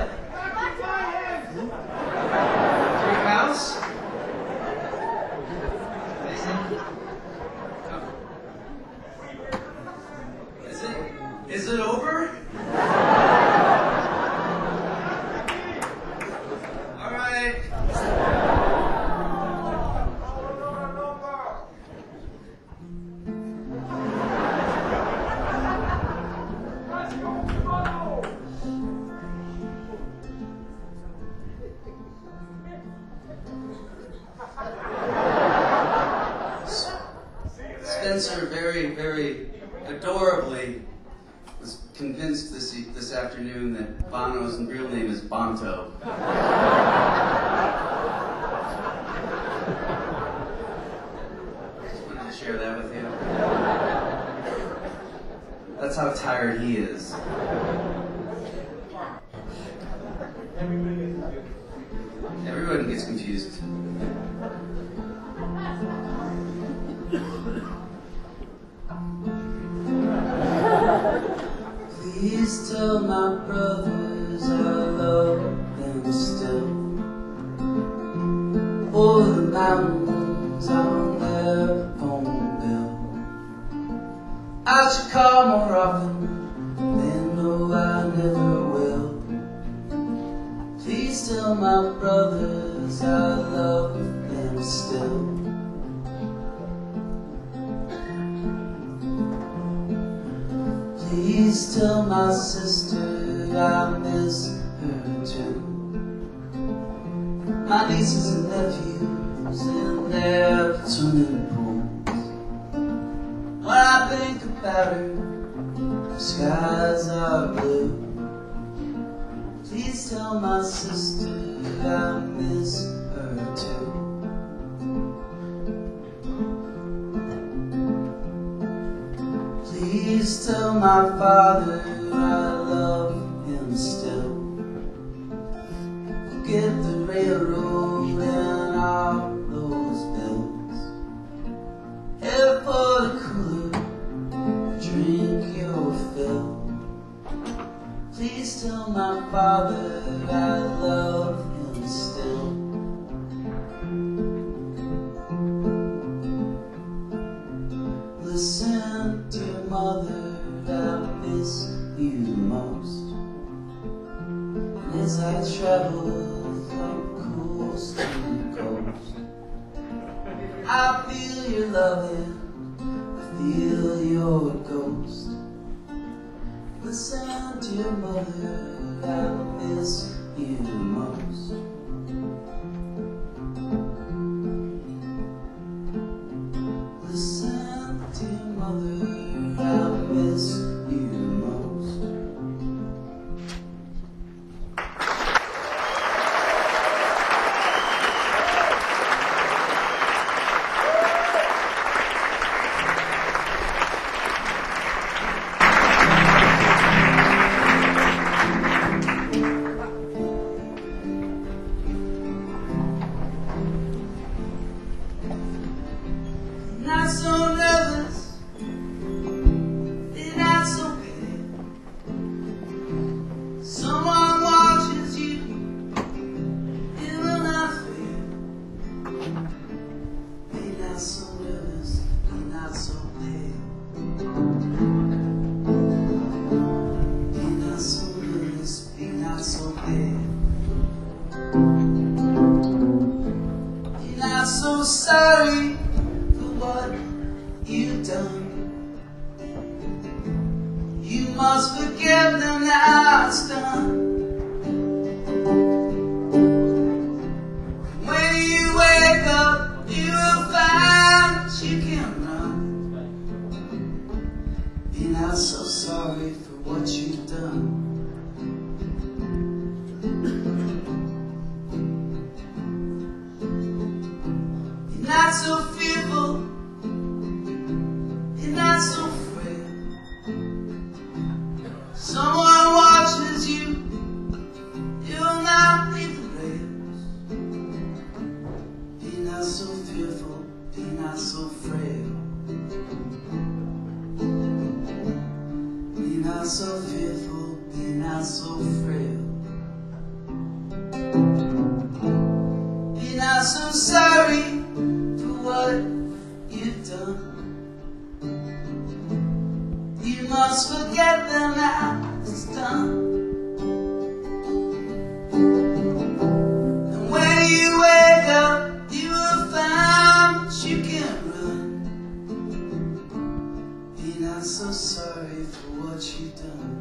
To your house? Is it over? All right. Spencer very, very adorably was convinced this afternoon that Bono's real name is Bonto. Just wanted to share that with you. That's how tired he is. Everyone gets confused. Please tell my brothers I love them still. For the mountains on their phone bill. I should call more often, they know I never will. Please tell my brothers I love them still. Please tell my sister I miss her too. My nieces and nephews in their swimming pools. When I think about her, the skies are blue. Please tell my sister I miss her too. Please tell my father I love him still. Forget the railroad and all those bills. Head for the cooler, drink your fill. Please tell my father I love him still. Listen to mother, I miss you most. And as I travel from coast to coast, I feel your loving, I feel your ghost. Listen to your mother, I miss you most. Listen to your mother, I miss you most. not so nervous, you're not so pale. Someone watches you, you will not fail. Be not so nervous, be not so pale. Be not so nervous, be not so pale. Be not so sorry for what you've done. You must forgive them, now it's done. When you wake up, you will find that you can run. Be not so sorry for what you've done. You're not so fearful, you're not so frail. Someone watches you, you'll not leave the rails. Be not so fearful, be not so frail. Be not so fearful, be not so frail. Be not so sorry for what you've done. You must forget them now it's done. And when you wake up, you will find that you can run. Be not so sorry for what you've done.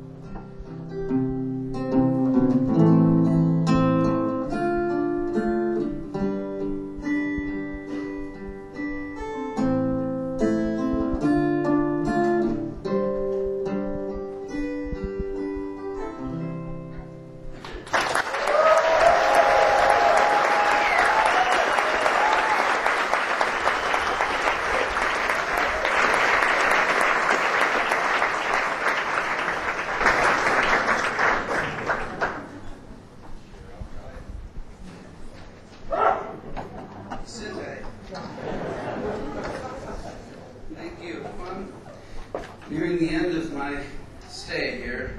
Thank you. I'm nearing the end of my stay here.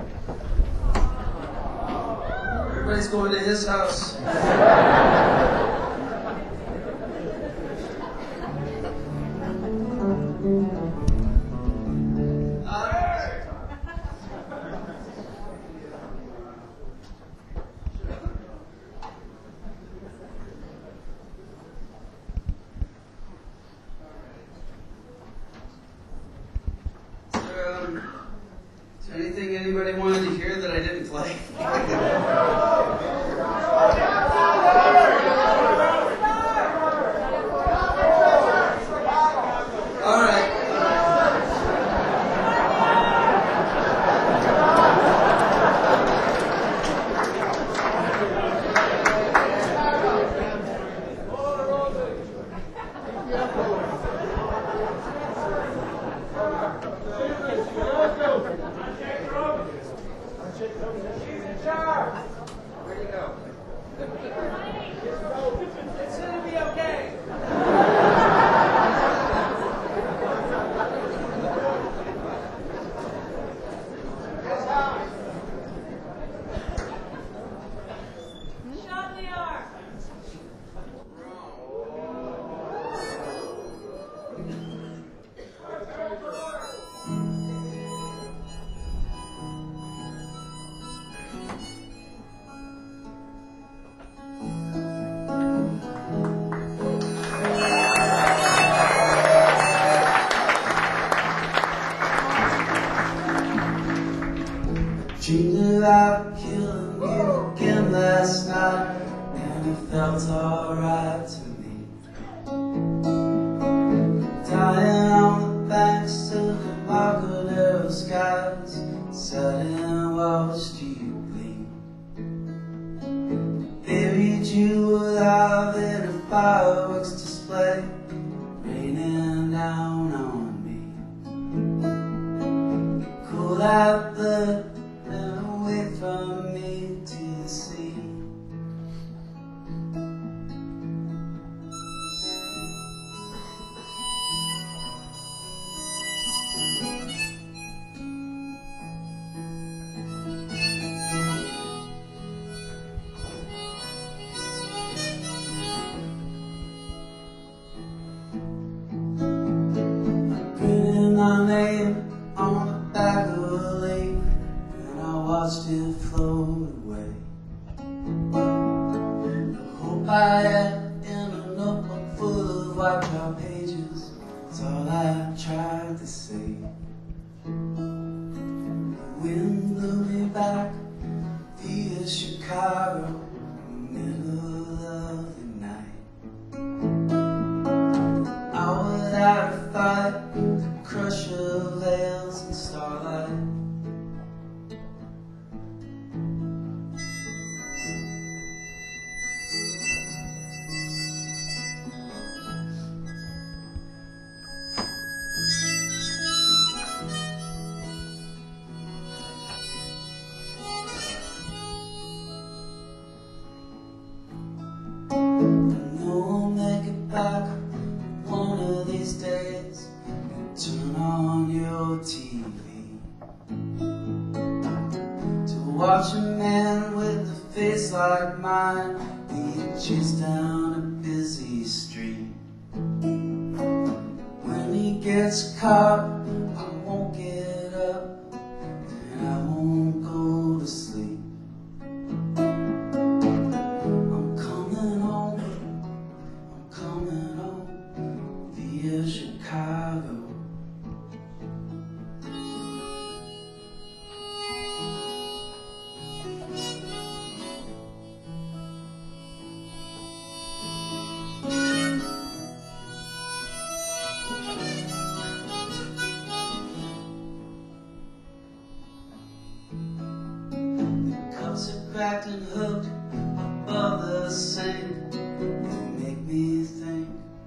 Everybody's going to his house. Is there anything anybody wanted to hear that I didn't play? All right. Where'd he go? It's gonna be okay. Shut the arm. Dreamed about killing you again last night, and it felt alright to me. Dying on the banks of the Embarcadero skies, sudden walls do you gleam. Buried you alive in a fireworks display, raining down on me. Cool out the away from me to the sea. watched it float away. The hope I had in a notebook full of wiped out pages is all I tried to say. The wind blew me back via Chicago in the middle of the night. I was out to fight the crush of veils and starlight. Back one of these days, turn on your TV to watch a man with a face like mine being chased down a busy street. When he gets caught, I won't get up and I won't go to sleep. Chicago. The cups are cracked and hooked above the sink. They make me think.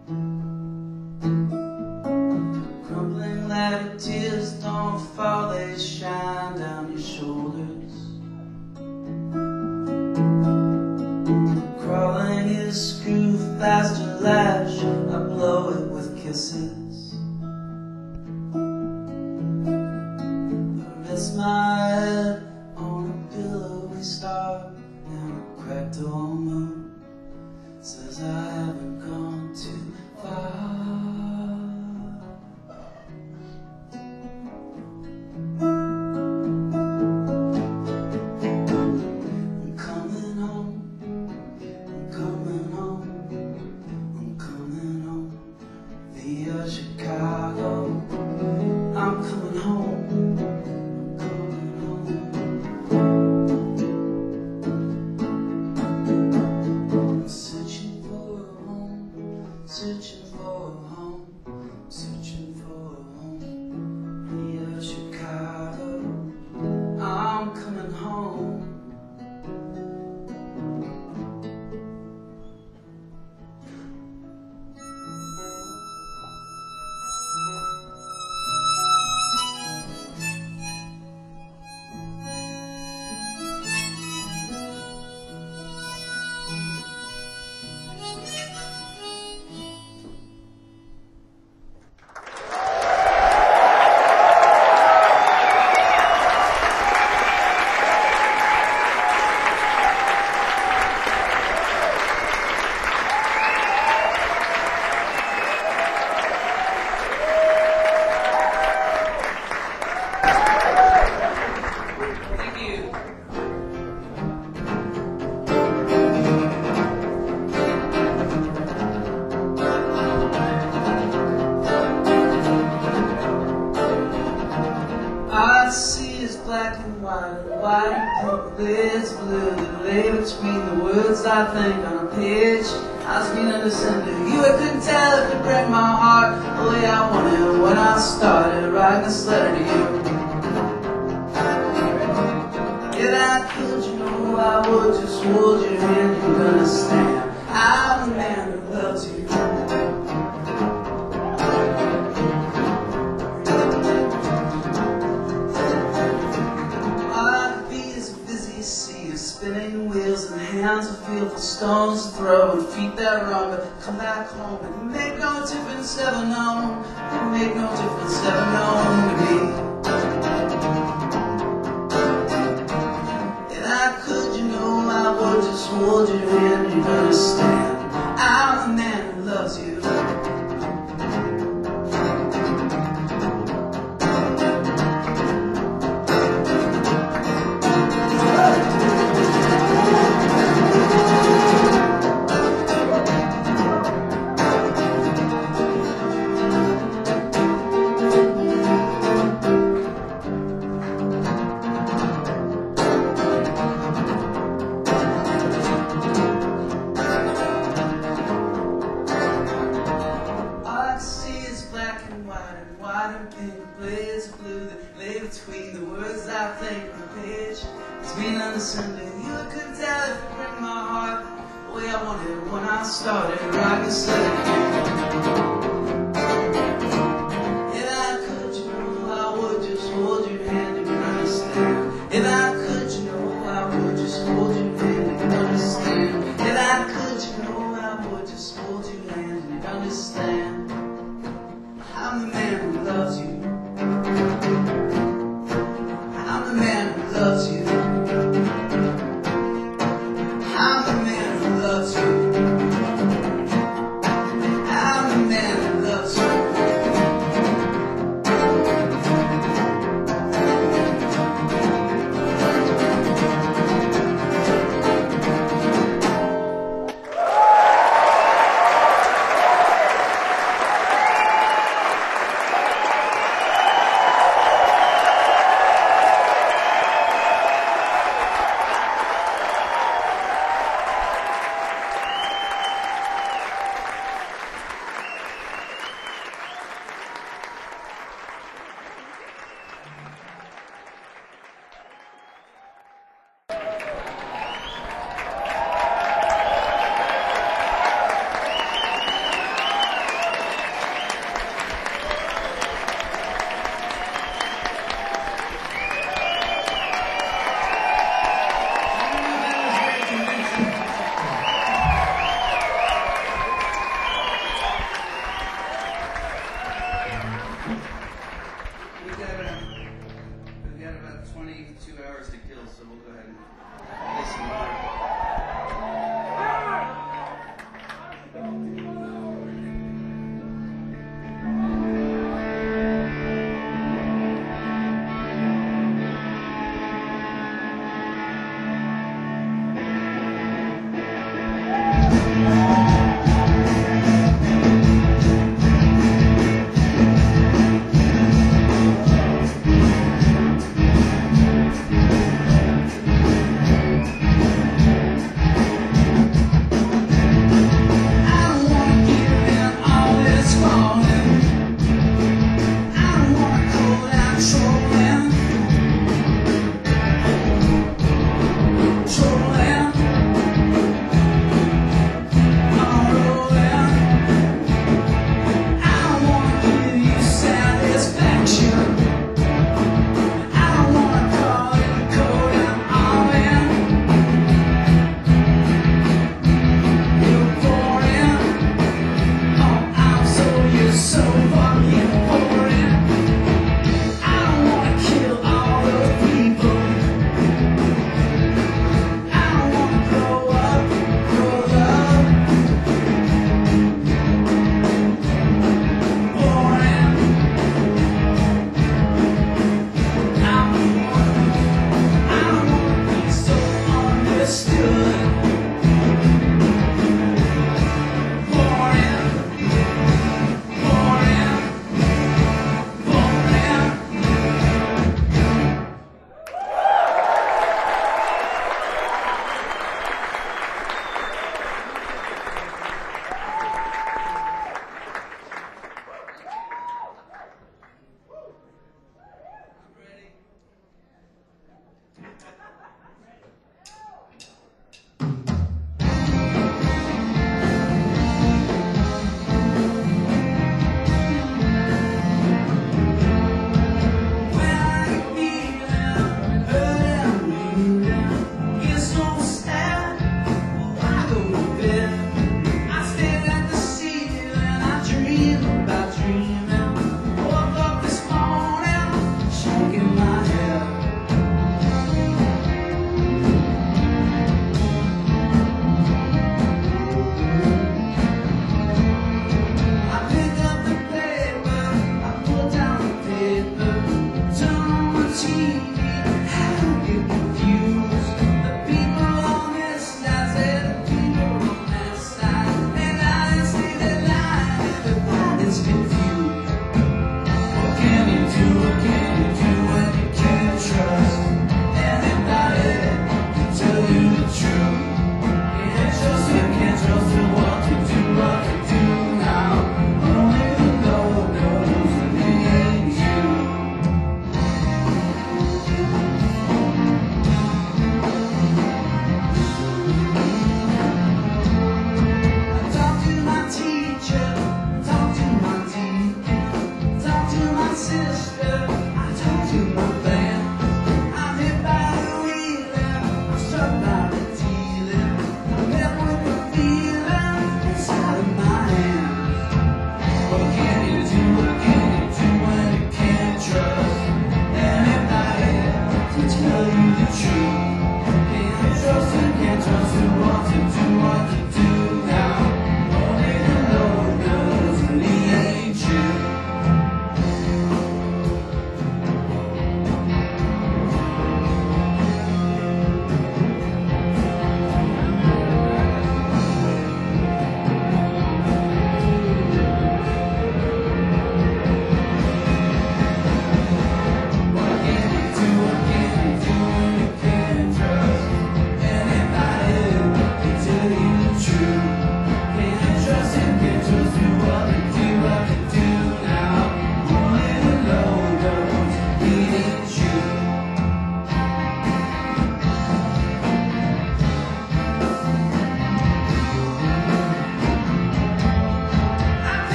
Tears don't fall, they shine down your shoulders. Crawling is screw faster lash, I blow it with kisses. I rest my head on a pillowy star, and a cracked old moon says I haven't gone too far. Chicago, I'm coming home, I'm coming home. I'm searching for a home, searching for a home, searching for a home. Via Chicago, I'm coming home. I see is black and white and blue, it's blue. The lay between the words I think on a page. I was beginning to send to you, I couldn't tell if it break my heart the way I wanted when I started writing this letter to you. If I could, you know I would just hold your hand, you're gonna stand. I'm the man who loves you. Spinning wheels and hands that feel for stones to throw and feet that run, but come back home and make no difference ever known. It make no difference ever known to me. If I could, you know I would just hold your hand, you'd understand. I'm the man who loves you. white and white and pink, blades of blue that lay between the words I think on the page. It's been understanding. You could tell if you break my heart the way I wanted when I started. Like I said, if I could, you know, I would just hold your hand and understand. If I could, you know, I would just hold your hand and understand. If I could, you know, I would just hold your hand and understand. I'm the man who loves you. I'm the man who loves you. I'm the man who loves you. I'm the man who loves you. We've got about 22 hours to kill, so we'll go ahead and listen.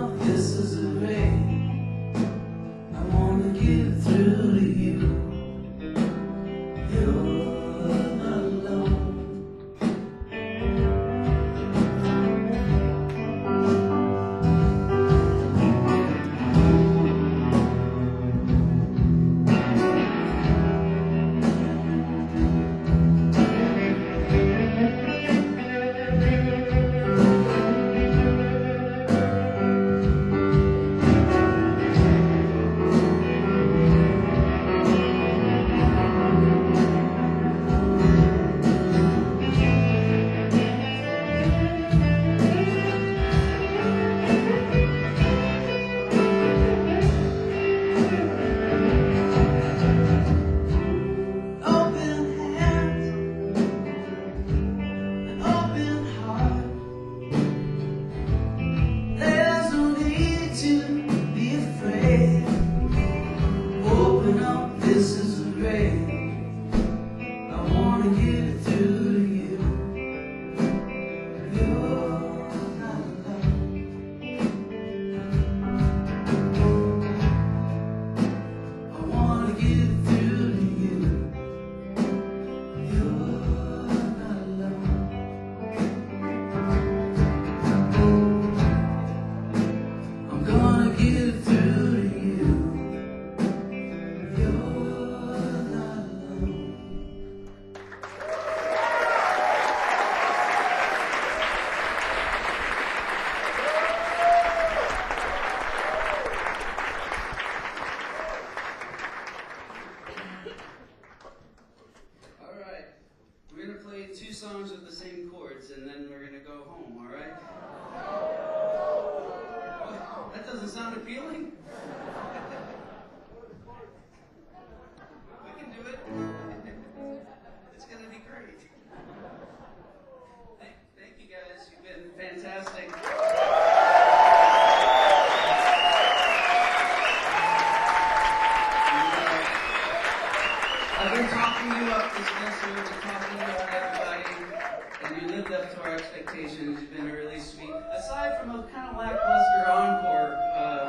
up, this is a race. I wanna get through to you. You're not alone. This is a race. I wanna get it through to you. You're not alone. I wanna get it through to you. You're not alone. I'm gonna get it through to you. Two songs with the same chords, and then we're gonna go home, all right? What? That doesn't sound appealing? We can do it. It's gonna be great. Thank you guys, you've been fantastic. I've been talking you up this semester, we've been talking about everybody, and you lived up to our expectations. You've been really sweet. Aside from a kind of lackluster encore,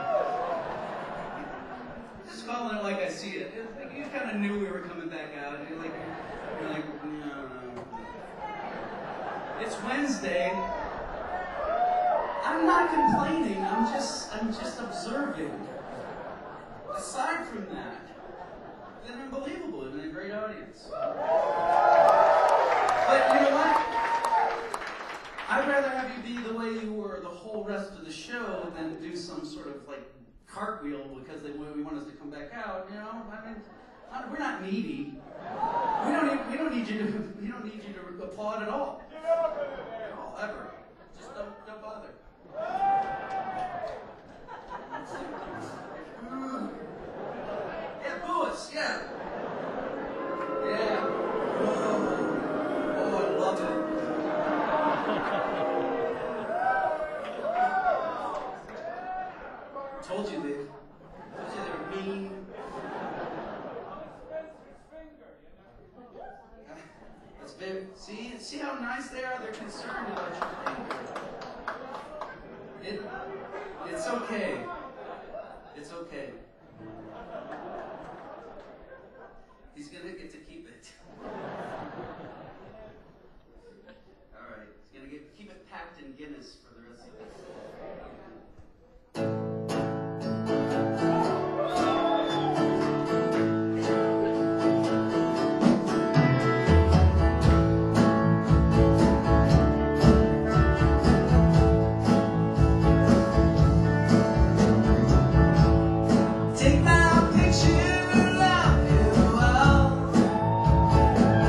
just calling it like I see it. Like you kind of knew we were coming back out. You're like, no. It's Wednesday. I'm not complaining. I'm just observing. Aside from that, it's been unbelievable. It's been a great audience. But you know what? I'd rather have you be the way you were the whole rest of the show than do some sort of like cartwheel because we want us to come back out. You know, I mean, we're not needy. We don't need you to applaud at all. Ever. Just don't bother. Yeah, boo us. Yeah. Yeah. Oh, I love it. Told you they were mean. That's very, see how nice they are? They're concerned about your finger. It's okay. It's okay. He's gonna get to keep it. All right, he's gonna keep it packed in Guinness for the rest of this. Take my picture of you.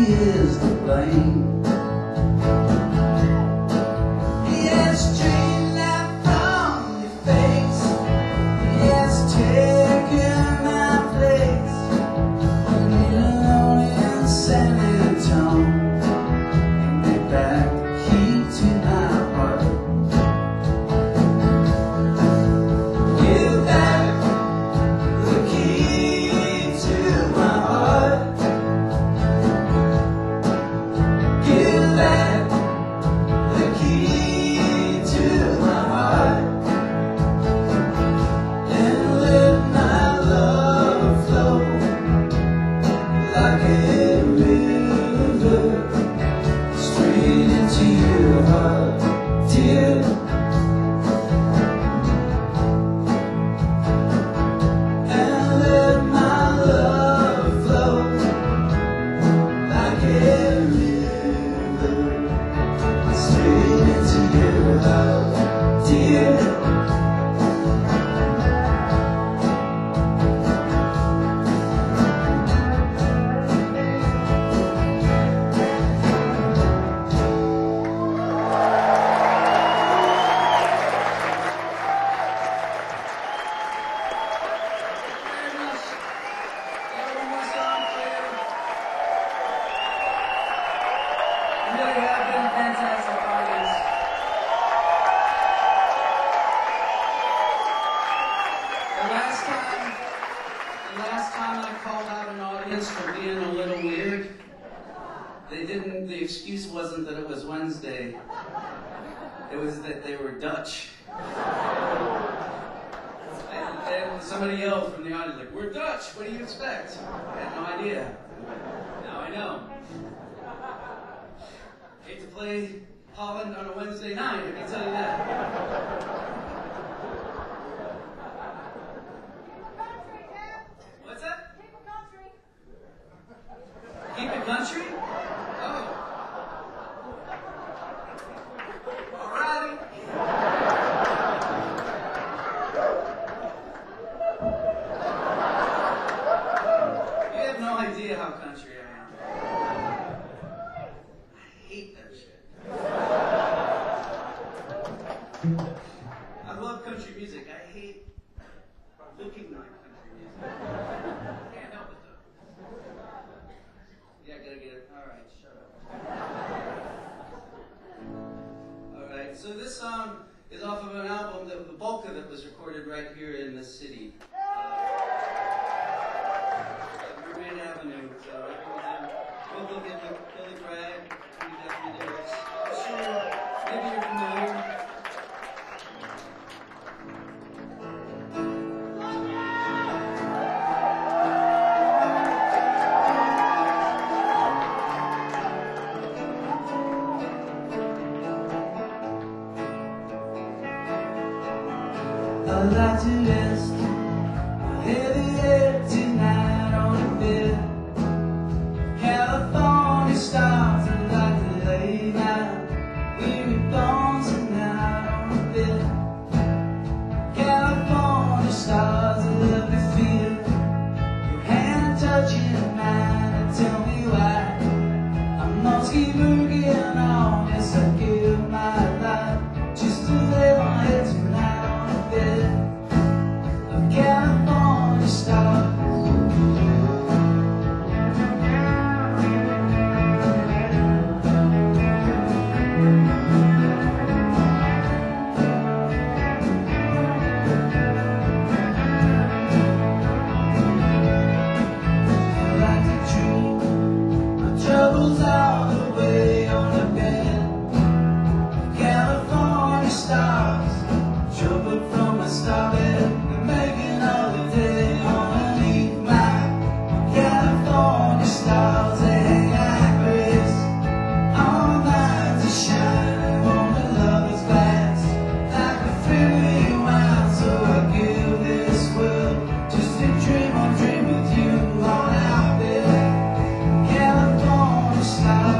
is to blame. He has drained life from your face. He has taken my place. I'm alone in San Antonio. And they back the key to my heart. Give back the key to my heart. Give back the key to my heart. And let my love flow like a river straight into your heart, dear. And let my love flow like a river straight into your heart, dear. Very much. Yeah, one more song for you. You really have been a fantastic audience. The last time I called out an audience for being a little weird, the excuse wasn't that it was Wednesday. It was that they were Dutch. And somebody yelled from the audience, like, "We're Dutch, what do you expect?" I had no idea. Now I know. Hate to play Holland on a Wednesday night, I can tell you that. What's that? Keep it country? Oh. Alrighty. You have no idea how country I am. I hate that shit. I love country music. I hate looking like country music. Can't help it though. Yeah, gotta get it. Alright, shut up. Alright, so this song is off of an album that the bulk of it was recorded right here in this city. Mermaid Avenue. So everyone's in. We'll get Billy Bragg. He definitely did it. I'm sure maybe you're familiar. I'd like to rest my heavy head tonight on a bed. California stars are like a late night. Weary bones at night on a bed. California stars, a lovely feel. Your hand touching mine and tell me why I must keep working on. Yes, I give my life just to lay my head tonight on a bed of California stars. I like to dream my troubles all the way on a bed. California stars, trouble from my starbed, and making all the day underneath my California stars. They hang like grace, all night to shine on the lover's glass, like a freeway wine. So I give this world just a dream, I'll dream with you on out there. California stars.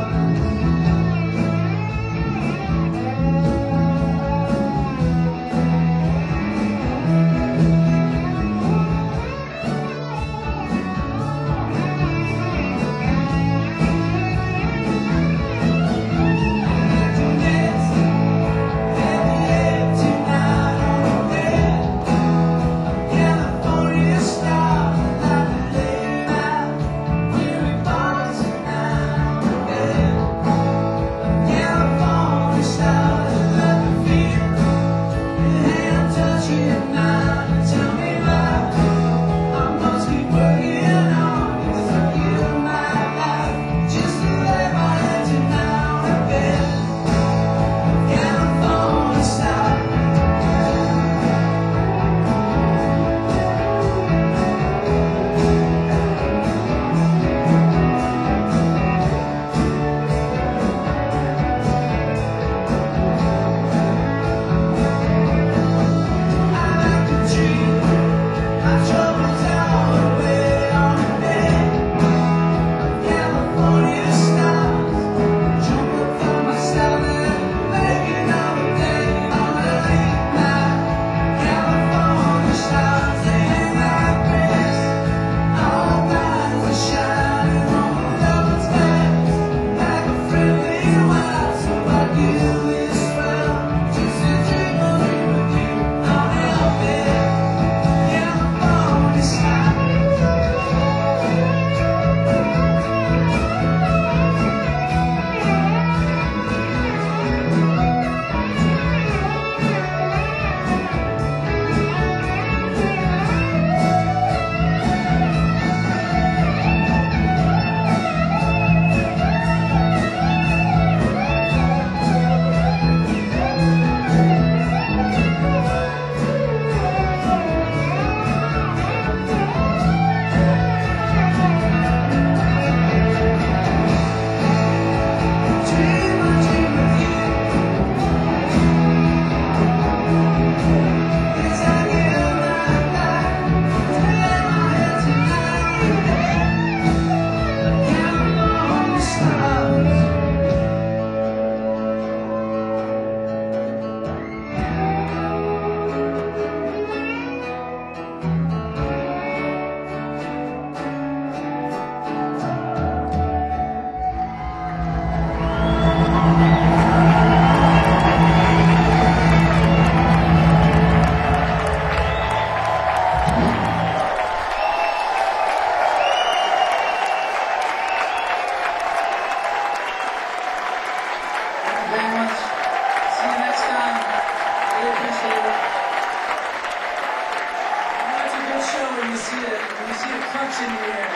in the air.